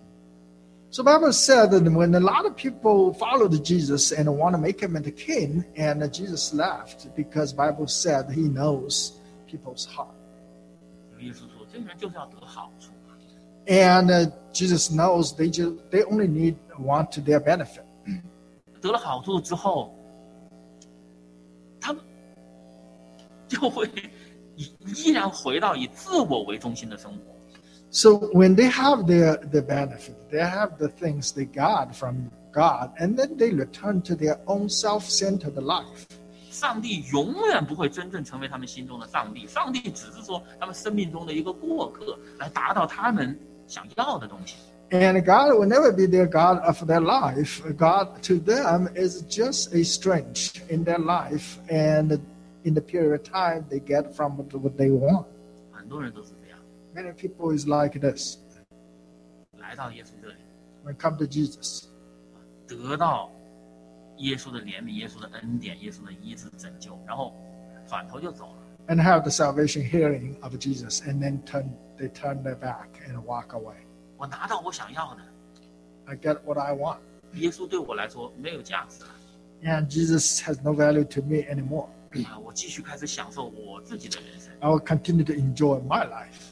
So the Bible said that when a lot of people followed Jesus and want to make him into king, and Jesus left because Bible said he knows people's heart. 耶稣说：“这个人就是要得好处。 And Jesus knows they only want to their benefit. 得了好处之后，他们就会依然回到以自我为中心的生活。 So when they have their benefit, they have the things they got from God, and then they return to their own self-centered life. 上帝永远不会真正成为他们心中的上帝，上帝只是说他们生命中的一个过客，来达到他们想要的东西。 And God will never be their God of their life. God to them is just a strange in their life, and in the period of time they get from what they want. 很多人都是这样， Many people is like this 来到耶稣这里， when come to Jesus. 得到耶稣的怜悯、耶稣的恩典、耶稣的医治拯救，然后转头就走了。 And have the salvation hearing of Jesus, and then they turn their back and walk away. 我拿到我想要的， I get what I want. 耶稣对我来说没有价值了。 And Jesus has no value to me anymore. 我继续开始享受我自己的人生。 I will continue to enjoy my life.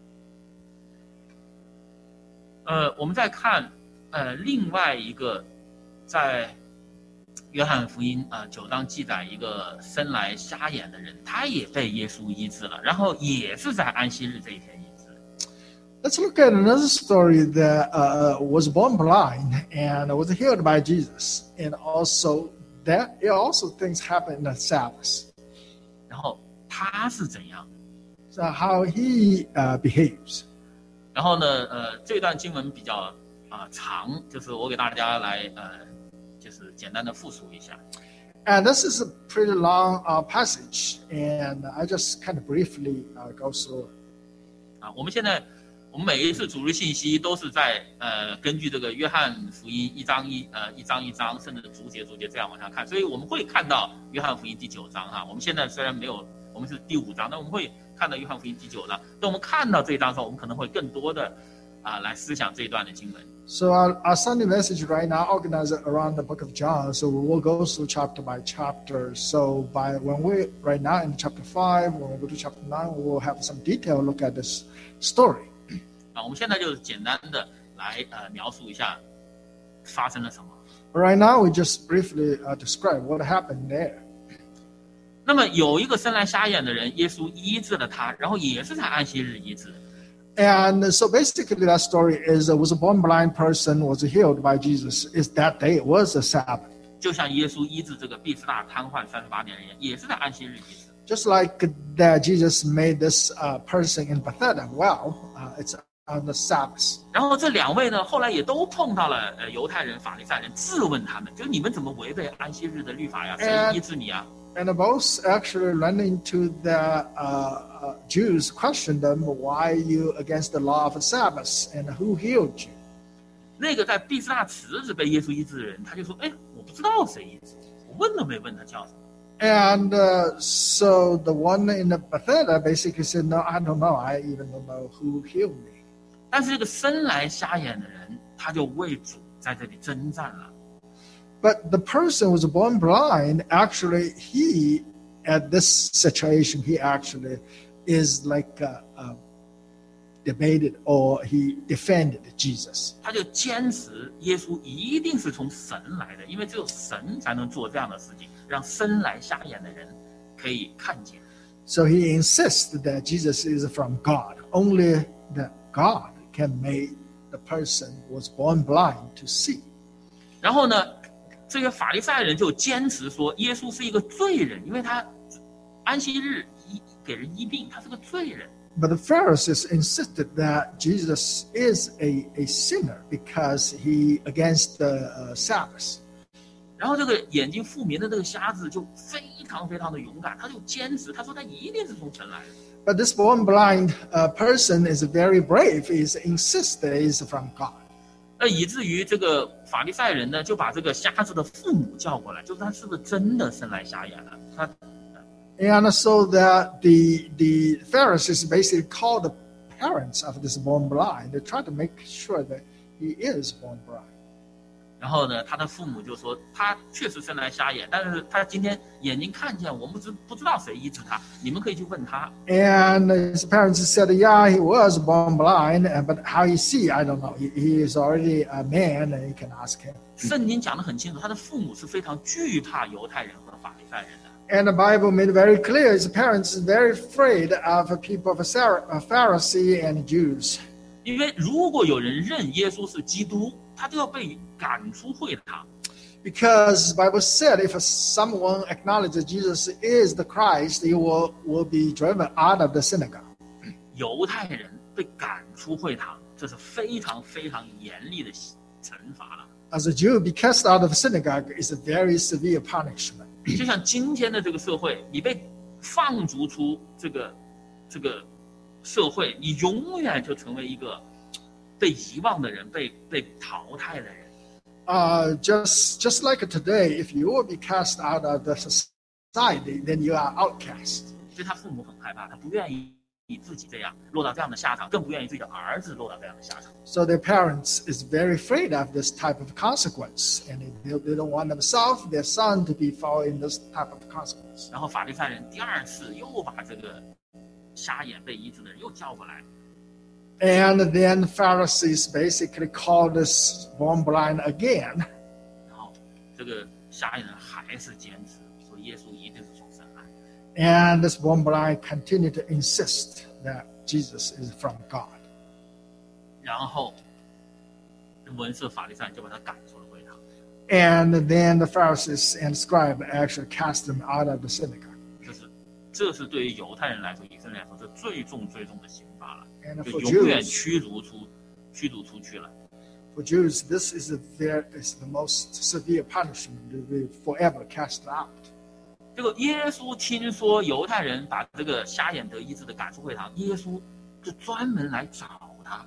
我们再看另外一个在约翰福音9章记载一个生来瞎眼的人，他也被耶稣医治了，然后也是在安息日这一天医治。 Let's look at another story that was born blind and was healed by Jesus. And also things happen in the Sabbath. 然后他是怎样？ So how he behaves. 然后呢，这段经文比较长，就是我给大家来就是简单的复述一下。 And this is a pretty long passage, and I just kind of briefly go through it. 我们每一次主日信息都是在根据这个约翰福音一章一章，甚至逐节这样往下看，所以我们会看到约翰福音第9章哈。我们现在虽然没有，我们是第5章，但我们会看到约翰福音第9章。当我们看到这一章的时候，我们可能会更多的来思想这一段的经文。 So our Sunday message right now organized around the book of John. So we will go through chapter by chapter. So when we right now in chapter 5, when we go to chapter 9, we will have some detailed look at this story. 我们现在就是简单的来描述一下发生了什么。 Right now, we just briefly describe what happened there. 那么有一个生来瞎眼的人，耶稣医治了他，然后也是在安息日医治。 And so basically that story is was a born blind person was healed by Jesus. Is that day was a Sabbath. 就像耶稣医治这个毕斯大瘫痪38年的人，也是在安息日医治。 Just like that Jesus made this person in Bethesda well, it's on the Sabbath. 然后这两位呢，后来也都碰到了犹太人、法利赛人，质问他们，就是你们怎么违背安息日的律法呀？谁医治你啊？ And both actually ran into the Jews, questioned them, why you against the law of the Sabbath, and who healed you? 那个在毕斯大池子被耶稣医治的人，他就说：“哎，我不知道谁医治，我问都没问他叫什么。” And so the one in the Bethesda basically said, no, I don't know. I even don't know who healed me. 但是这个生来瞎眼的人，他就为主在这里征战了。 But the person who was born blind, actually, he, at this situation, he actually is like debated or he defended Jesus. 他就坚持耶稣一定是从神来的，因为只有神才能做这样的事情，让生来瞎眼的人可以看见。 So he insists that Jesus is from God. Only that God can make the person who was born blind to see. 然后呢，这个法利赛人就坚持说耶稣是一个罪人，因为他安息日给人医病，他是个罪人。 But the Pharisees insisted that Jesus is a sinner because he against the Sabbath. 然后这个眼睛复明的这个瞎子就非常非常的勇敢，他就坚持，他说他一定是从神来的。 But this born blind person is very brave. He insists that he is from God. 以至于这个法利赛人呢，就把这个瞎子的父母叫过来，就是他是不是真的生来瞎眼了？他 And so that the Pharisees basically called the parents of this born blind. They try to make sure that he is born blind. 然后呢，他的父母就说他确实生来瞎眼，但是他今天眼睛看见，我们不知道谁医治他，你们可以去问他。 And his parents said, yeah, he was born blind, but how he see, I don't know. He is already a man, and you can ask him. 圣经讲得很清楚，他的父母是非常惧怕犹太人和法利赛人的。 And the Bible made very clear his parents are very afraid of people of Pharisee and Jews. 因为如果有人认耶稣是基督，他就要被赶出会堂。 Because the Bible said if someone acknowledges Jesus is the Christ, he will be driven out of the synagogue. 犹太人被赶出会堂，这是非常非常严厉的惩罚了。 As a Jew, be cast out of the synagogue is a very severe punishment. 就像今天的这个社会，你被放逐出这个社会，你永远就成为一个被遗忘的人，被淘汰的人。 Just like today, if you will be cast out of the society, then you are outcast. 所以他父母很害怕，他不愿意自己这样落到这样的下场，更不愿意自己的儿子落到这样的下场。 So their parents is very afraid of this type of consequence, and they don't want themselves, their son, to be fall in this type of consequence. 然后法利赛人第二次又把这个瞎眼被医治的人又叫过来， And then Pharisees basically called this born blind again. 然后这个瞎眼人还是坚持说耶稣一定是从神来。 And this born blind continued to insist that Jesus is from God. 然后文士法利赛人就把他赶出了会堂。 And then the Pharisees and scribes actually cast him out of the synagogue. 这是对于犹太人来说，以色列人来说，这最重的刑罚了， And 就 for 永远 Jews, 驱逐出去了。 for Jews, this is the most severe punishment to be forever cast out. 这个耶稣听说犹太人把这个瞎眼得医治的赶出会堂，耶稣就专门来找他。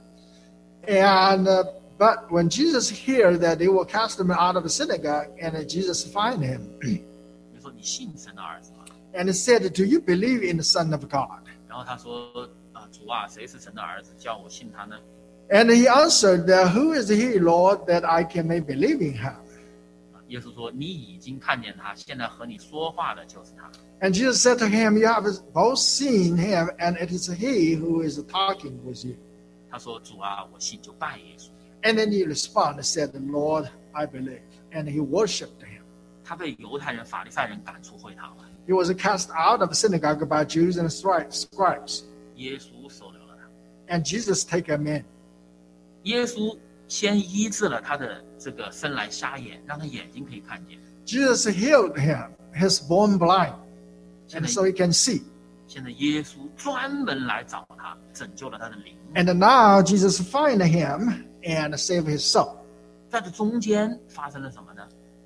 And but when Jesus heard that they will cast him out of the synagogue, and Jesus find him, 你说你信神的儿子吗？ and he said, "Do you believe in the Son of God?" 然后他说主啊，谁是神的儿子，叫我信他呢？ And he answered, "Who is he, Lord, that I can may believe in him?" 耶稣说你已经看见他，现在和你说话的就是他。 And Jesus said to him, "You have both seen him, and it is he who is talking with you." 他说主啊，我信，就拜耶稣。 And then he responded, said, "Lord, I believe." And he worshipped him. 他被犹太人、法利赛人赶出会堂了， He was cast out of the synagogue by Jews and scribes. 耶稣收留了他。 And Jesus take him in. 耶稣先医治了他的这个生来瞎眼，让他眼睛可以看见。 Jesus healed him, his born blind, and so he can see. 现在耶稣专门来找他，拯救了他的灵。 And now Jesus find him and save his soul. 在这中间发生了什么呢？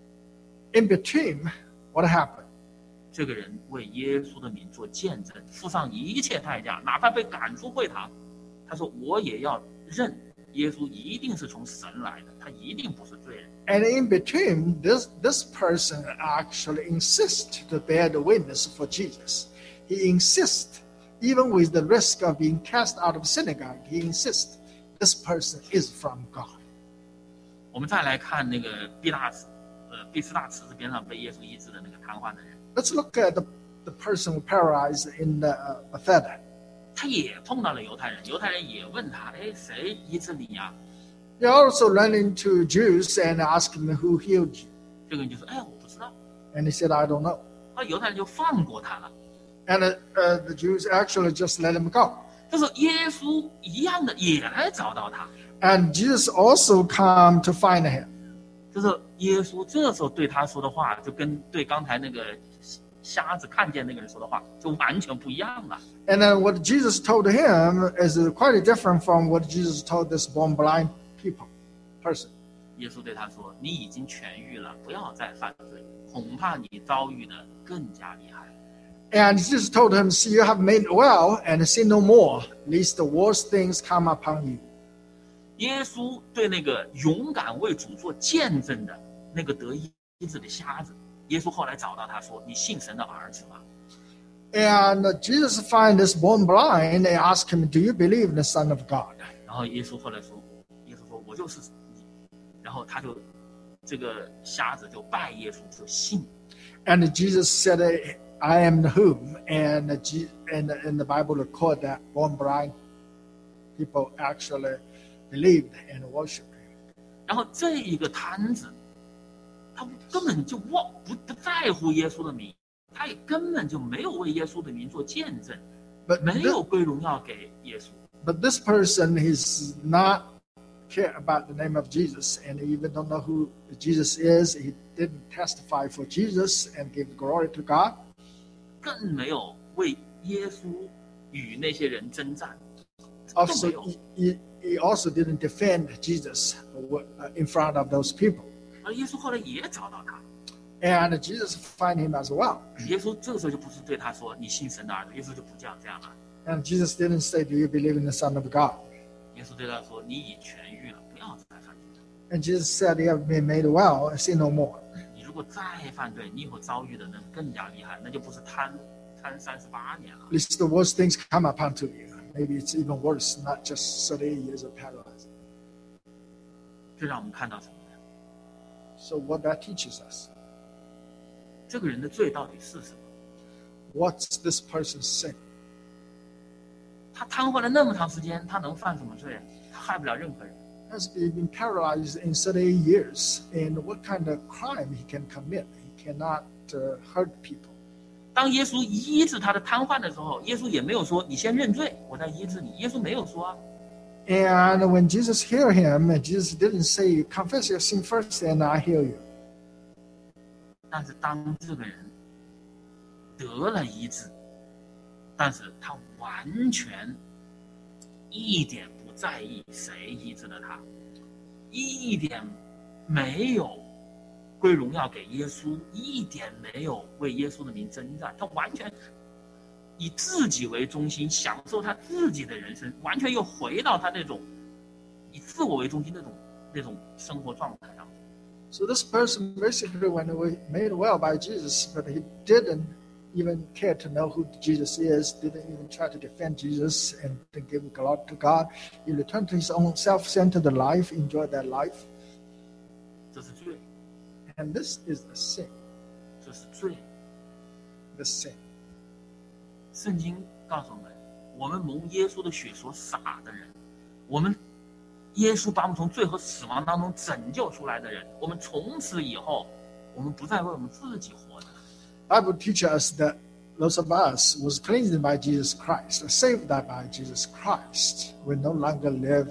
In between, what happened? 这个人为耶稣的名做见证，付上一切代价，哪怕被赶出会堂。他说：“我也要认耶稣一定是从神来的，他一定不是罪人。” And in between, this person actually insists to bear the witness for Jesus. He insists, even with the risk of being cast out of synagogue, he insists this person is from God. 我们再来看那个毕斯大池子边上被耶稣医治的那个瘫痪的人， Let's look at the person who paralyzed in Bethesda. 他也碰到了犹太人，犹太人也问他：“哎，谁医治你呀？” He also ran into Jews and asked him who healed you. 这个人就说：“哎，我不知道。” And he said, I don't know. 那犹太人就放过他了。 And the Jews actually just let him go. 这时候耶稣一样的也来找到他。 And Jesus also come to find him. 就是耶稣这时候对他说的话，就跟对刚才那个瞎子看见那个人说的话就完全不一样了。 And then what Jesus told him is quite different from what Jesus told this born blind person. 耶稣对他说：“你已经痊愈了，不要再犯罪，恐怕你遭遇的更加厉害。” And Jesus told him, see, you have made well and sin no more, lest the worst things come upon you. 耶稣对那个勇敢为主做见证的那个得医治的瞎子，耶稣后来找到他说：“你信神的儿子吗？” And Jesus find this born blind and asked him, do you believe in the Son of God? 然后耶稣后来说：“耶稣说我就是你。”然后他就这个瞎子就拜耶稣，就信。 And Jesus said, I am the whom. And in the Bible record that born blind people actually believed and worshiped him. 然后这一个摊子，他根本就不在乎耶稣的名，他也根本就没有为耶稣的名做见证， But 没有归荣耀给耶稣。 But this person is not care about the name of Jesus, and he even don't know who Jesus is. He didn't testify for Jesus and give glory to God. 更没有为耶稣与那些人征战。 Also, he also didn't defend Jesus in front of those people. 而耶稣后来也找到他， And Jesus find him as well. 耶稣这个时候就不是对他说你信神的儿子，耶稣就不这样了。 And Jesus didn't say, do you believe in the Son of God? 耶稣对他说：“你已痊愈了，不要再犯罪。 And Jesus said, you have been made well, and sin no more. 你如果再犯罪，你以后遭遇的那更加厉害，那就不是贪38年了。 At least the worst things come upon to you. Maybe it's even worse, not just 38 years of paralysis. ” 这让我们看到什么呢？ So what that teaches us? 这个人的罪到底是什么？ What's this person's sin? 他瘫痪了那么长时间，他能犯什么罪？他害不了任何人。 Has been paralyzed in 38 years, and what kind of crime he can commit? He cannot hurt people. 当耶稣医治他的瘫痪的时候，耶稣也没有说你先认罪，我再医治你。耶稣没有说啊。 And when Jesus healed him, Jesus didn't say, confess your sin first and I heal you. 但是当这个人得了医治，但是他完全一点不在意谁医治了他，一点没有归荣耀给耶稣，一点没有为耶稣的名征战，他完全以自己为中心，享受他自己的人生，完全又回到他那种以自我为中心那种生活状态上。 So this person basically when made well by Jesus, but he didn't even care to know who Jesus is, didn't even try to defend Jesus and to give glory to God. He returned to his own self-centered life, enjoyed that life. 这是罪， And this is the sin, 这是罪。 the sin. 圣经告诉我们，我们蒙耶稣的血所洒的人，我们耶稣把我们从罪和死亡当中拯救出来的人，我们从此以后，我们不再为我们自己活着。 Bible teaches us that those of us was cleansed by Jesus Christ, saved by Jesus Christ. We no longer live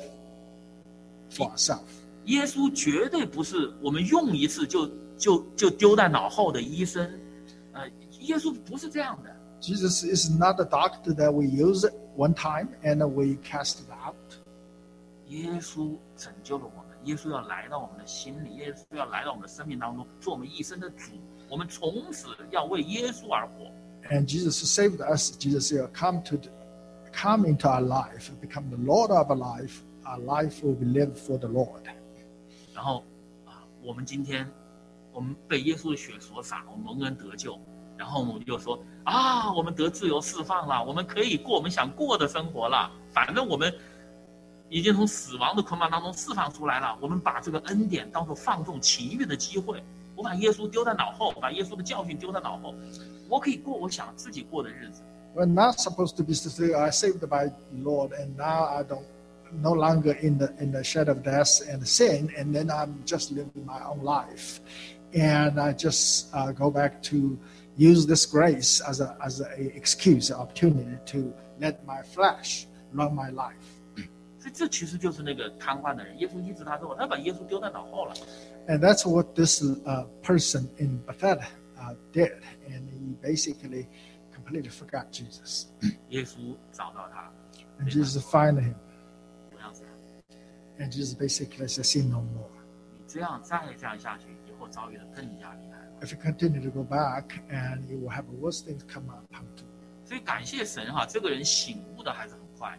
for ourselves. 耶稣绝对不是我们用一次就丢在脑后的医生，耶稣不是这样的。 Jesus is not a doctor that we use it one time and we cast it out. 耶稣拯救了我们，耶稣要来到我们的心里，耶稣要来到我们的生命当中，做我们一生的主。我们从此要为耶稣而活。 And Jesus saved us. Jesus will come into our life, become the Lord of our life. Our life will be lived for the Lord. 然后我们今天我们被耶稣的血所洒，我们蒙恩得救。然后我们就说我们得自由释放了，我们可以过我们想过的生活了。反正我们已经从死亡的捆绑当中释放出来了，我们把这个恩典当作放纵情欲的机会。我把耶稣丢在脑后，把耶稣的教训丢在脑后，我可以过我想自己过的日子。 We're not supposed to be saved by the Lord, and now I don't no longer in the shadow of death and sin, and then I'm just living my own life, and I just go back to use this grace as a excuse, an opportunity to let my flesh run my life. 所以这其实就是那个瘫痪的人，耶稣医治他之后，他把耶稣丢在脑后了。 And that's what this person in Bethesda did, and he basically completely forgot Jesus. 耶稣找到他 And Jesus found him, 不要这样， and Jesus basically said, "Sin no more." 你这样再这样下去，以后遭遇的更加厉害。 If you continue to go back, and you will have worse things come to you. 所以感谢神这个人醒悟的还是很快。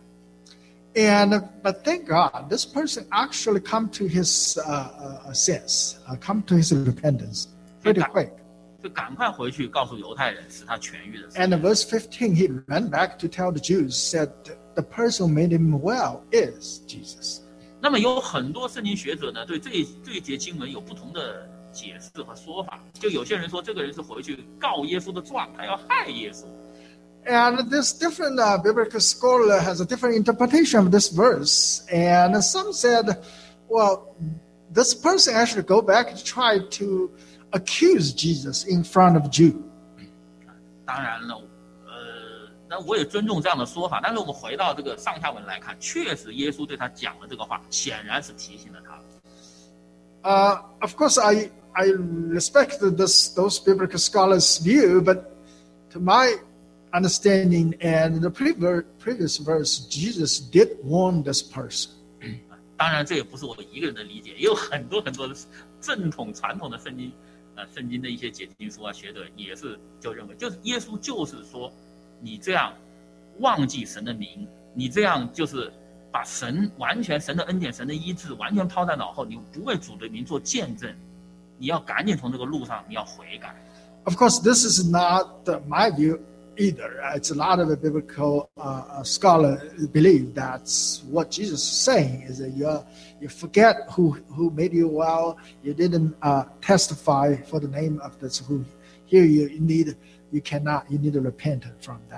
But thank God, this person actually come to his sense, come to his repentance pretty quick. 就赶快回去告诉犹太人，使他痊愈的事。 And in verse 15, he ran back to tell the Jews, said, "The person who made him well is Jesus." 那么有很多圣经学者呢，对这一节经文有不同的解释和说法。就有些人说，这个人是回去告耶稣的状，他要害耶稣。 And this different biblical scholar has a different interpretation of this verse. And some said, well, this person actually go back and try to accuse Jesus in front of Jew. 当然了，那我也尊重这样的说法。但是我们回到这个上下文来看，确实耶稣对他讲的这个话，显然是提醒了他。 Of course, I respect those biblical scholars' view, but to my understanding and the previous verse, Jesus did warn this person. 当然，这也不是我一个人的理解，也有很多的正统传统的圣经的一些解经书学者也是就认为，就是耶稣就是说，你这样忘记神的名，你这样就是把完全神的恩典、神的医治完全抛在脑后，你不为主的名做见证，你要赶紧从这个路上你要悔改。 Of course, this is not my view either. It's a lot of the biblical scholars believe that's what Jesus is saying is that you forget who made you well. You didn't testify for the name of this who here you need to repent from that.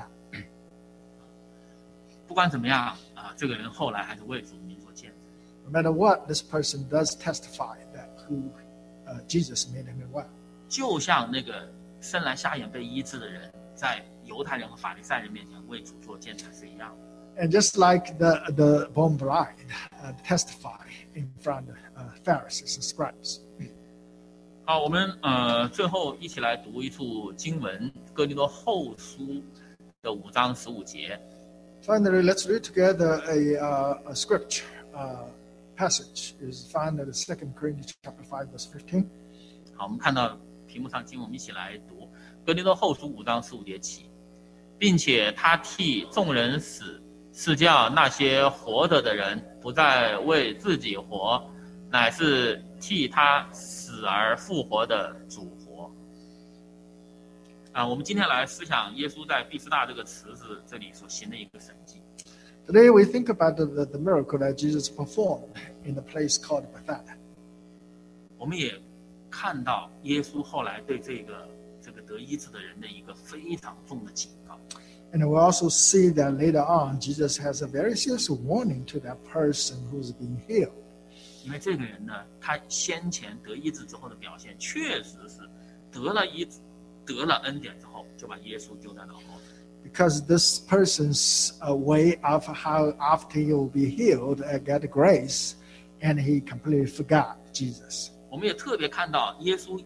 不管怎么样这个人后来还是为主的名做见证。 No matter what, this person does testify that who Jesus made him well. 就像那个生来瞎眼被医治的人，在犹太人和法利赛人面前为主做见证是一样的。 And just like the born blind testify in front of Pharisees and scribes. 好，我们最后一起来读一处经文，哥林多后书的5章15节。 Finally, let's read together a scripture passage. Is found in 2 Corinthians chapter 5, verse 15. 好，我们看到屏幕上经文，我们一起来读哥林多后书5章15节起，并且他替众人死，是叫那些活着的人不再为自己活，乃是替他死而复活的主活。我们今天来思想耶稣在毕士大这个池子这里所行的一个神迹。 Today we think about the miracle that Jesus performed in the place called Bethesda. 我们也看到耶稣后来对这个得医治的人的一个非常重的警告。 And we also see that later on, Jesus has a very serious warning to that person who's being healed. 因为这个人呢，他先前得医治之后的表现，确实是得了医治、得了恩典之后，就把耶稣丢在脑后。 Because this person's way of how after he will be healed and get grace, and he completely forgot Jesus. 我们也特别看到耶稣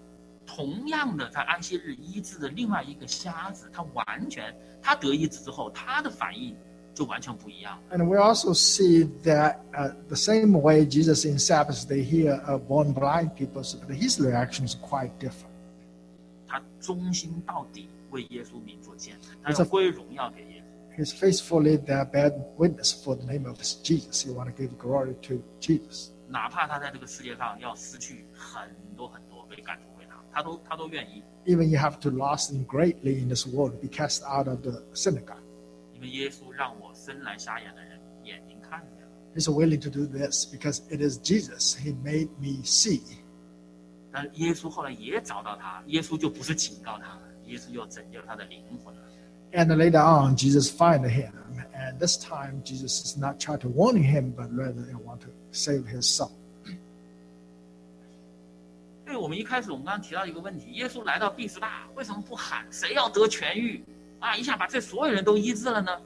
同样的在安息日医治的另外一个瞎子，他得医治之后，他的反应就完全不一样。 And we also see that the same way Jesus in Sabbath day healed born blind people, but his reaction is quite different. 他忠心到底为耶稣名做见证，他要归荣耀给耶稣。 He's faithfully there bear witness for the name of Jesus. He want to give glory to Jesus. 哪怕他在这个世界上要失去很多很多被赶出会堂，他都愿意。 Even you have to lose him greatly in this world, be cast out of the synagogue. 因为耶稣让我生来瞎眼的人眼睛看见了。 He's willing to do this because it is Jesus. He made me see. 但耶稣后来也找到他，耶稣就不是警告他了，耶稣又拯救他的灵魂了。 And later on, Jesus find him. And this time, Jesus is not trying to warn him, but rather he want to save his soul. 对，我们一开始我们刚刚提到一个问题，耶稣来到毕士大，为什么不喊谁要得痊愈啊？一下把这所有人都医治了呢？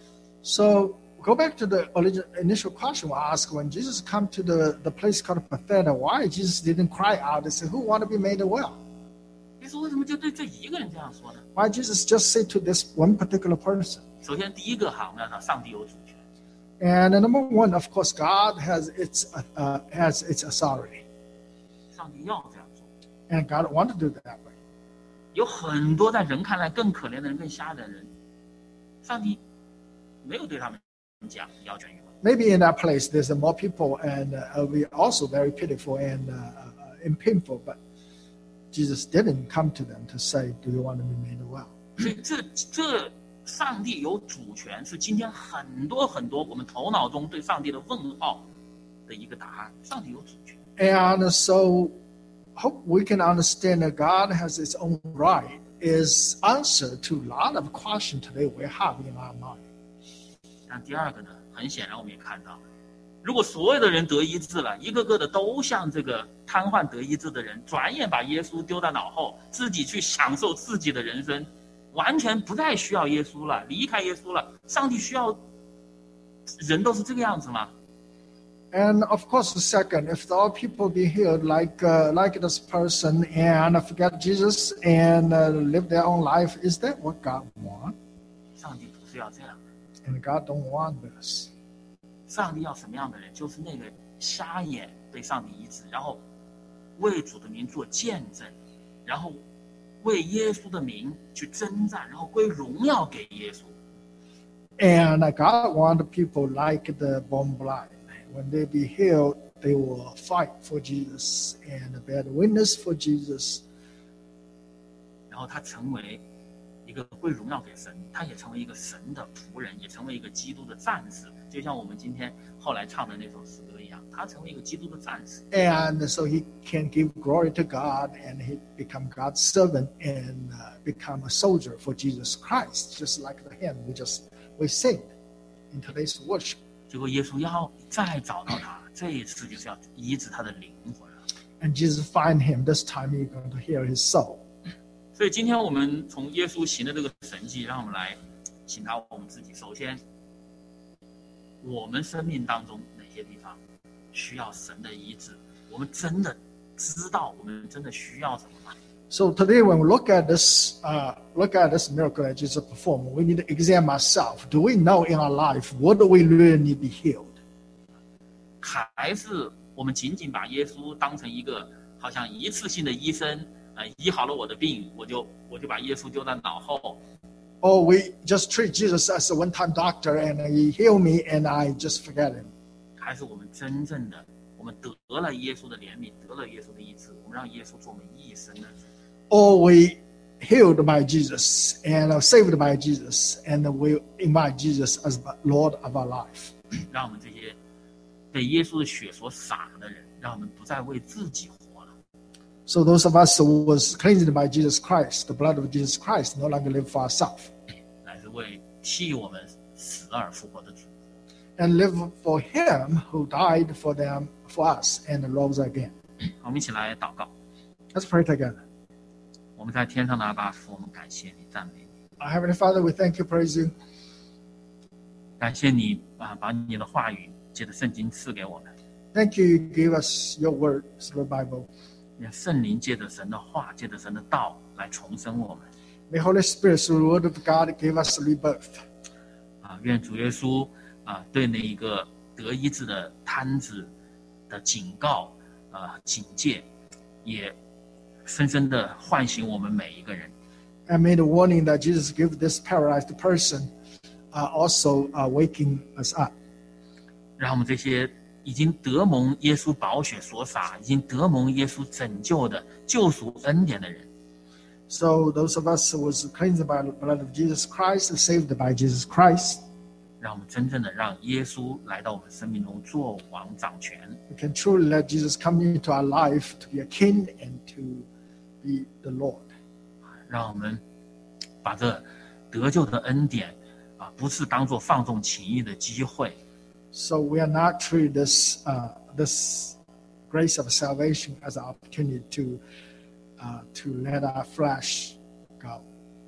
So go back to the initial question we asked when Jesus come to the place called Bethesda. Why Jesus didn't cry out and say, "Who want to be made well?" 耶稣为什么就对这一个人这样说呢？ Why Jesus just say to this one particular person? 首先，第一个我们要知道，上帝有主权。 And number one, of course, God has its authority, 上帝要这样做。 and God want to do it that way. 有很多在人看来更可怜的人、更瞎的人，上帝没有对他们讲你要痊愈吗？ Maybe in that place there's more people, and we also very pitiful and painful, but Jesus didn't come to them to say, "Do you want to be made well?" 所以这上帝有主权，是今天很多很多我们头脑中对上帝的问号的一个答案。上帝有主权。 And so, hope we can understand that God has His own right is answer to a lot of questions today we have in our mind. 但第二个呢，很显然我们也看到，如果所有的人得医治了，一个个的都像这个瘫痪得医治的人，转眼把耶稣丢在脑后，自己去享受自己的人生，完全不再需要耶稣了，离开耶稣了。上帝需要人都是这个样子吗？ And of course, the second, if all people be healed like this person and forget Jesus and live their own life, is that what God wants? 上帝不是要这样的， And God don't want this. 上帝要什么样的人？就是那个瞎眼被上帝医治，然后为主的名做见证，然后为耶稣的名去征战，然后归荣耀给耶稣。 And God want people like the born blind. When they be healed, they will fight for Jesus and bear the witness for Jesus. 然后他成为一个归荣耀给神，他也成为一个神的仆人，也成为一个基督的战士。就像我们今天后来唱的那首诗歌一样，他成为一个基督的战士。 And so he can give glory to God and he become God's servant and become a soldier for Jesus Christ, just like the hymn we sing in today's worship. 结果耶稣要再找到他，这一次就是要医治他的灵魂了。 And Jesus find him. This time he's going to heal his soul. 所以今天我们从耶稣行的这个神迹，让我们来请他我们自己。首先，我们生命当中哪些地方需要神的医治？我们真的知道我们真的需要什么吗？ So today, when we look at this miracle that Jesus performed, we need to examine ourselves. Do we know in our life what do we really need to be healed? 还是我们仅仅把耶稣当成一个好像一次性的医生，医好了我的病，我就把耶稣丢在脑后， Or we just treat Jesus as a one-time doctor and he healed me and I just forget him? 还是我们真正的我们得了耶稣的怜悯，得了耶稣的医治，我们让耶稣做我们一生的主。 Or we healed by Jesus and saved by Jesus and we invite Jesus as the Lord of our life. 让我们这些被耶稣的血所洒的人，让我们不再为自己活了， So those of us who was cleansed by Jesus Christ, the blood of Jesus Christ, no longer live for ourselves 乃是为替我们死而复活的主。 and live for him who died for them, for us and rose again. 我们一起来祷告。 Let's pray together. 我们在天上的阿爸父，我们感谢你，赞美你， Our Heavenly Father, we thank you, praise you. 感谢你把你的话语借着圣经赐给我们。 Thank you, you gave us your word through the Bible. 让圣灵借着神的话，借着神的道来重生我们。 May Holy Spirit, through the Word of God, give us rebirth. 愿主耶稣对那一个得医治的瘫子的警告警戒，也深深的唤醒我们每一个人。 And may the warning that Jesus gave this paralyzed person also waking us up. 让我们这些已经得蒙耶稣宝血所洒，已经得蒙耶稣拯救的救赎恩典的人， So those of us who was cleansed by the blood of Jesus Christ, saved by Jesus Christ, 让我们真正的让耶稣来到我们生命中做王掌权， we can truly let Jesus come into our life to be a king and to be the Lord. 让我们把这得救的恩典不是当作放纵情欲的机会， So we are not treating this grace of salvation as an opportunity to let our flesh go.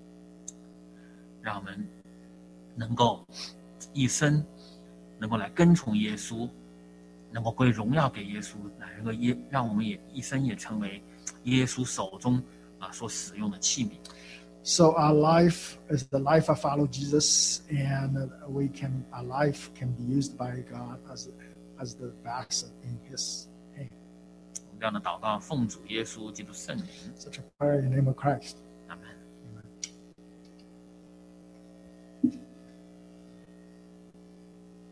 让我们能够一生能够来跟从耶稣，能够归荣耀给耶稣，能够让我们也一生也成为耶稣手中所使用的器皿。 So our life is the life of follow Jesus, and our life can be used by God as the vessel in His hand. 我们这样的祷告，奉主耶稣基督圣名， Such a prayer in the name of Christ. 阿门。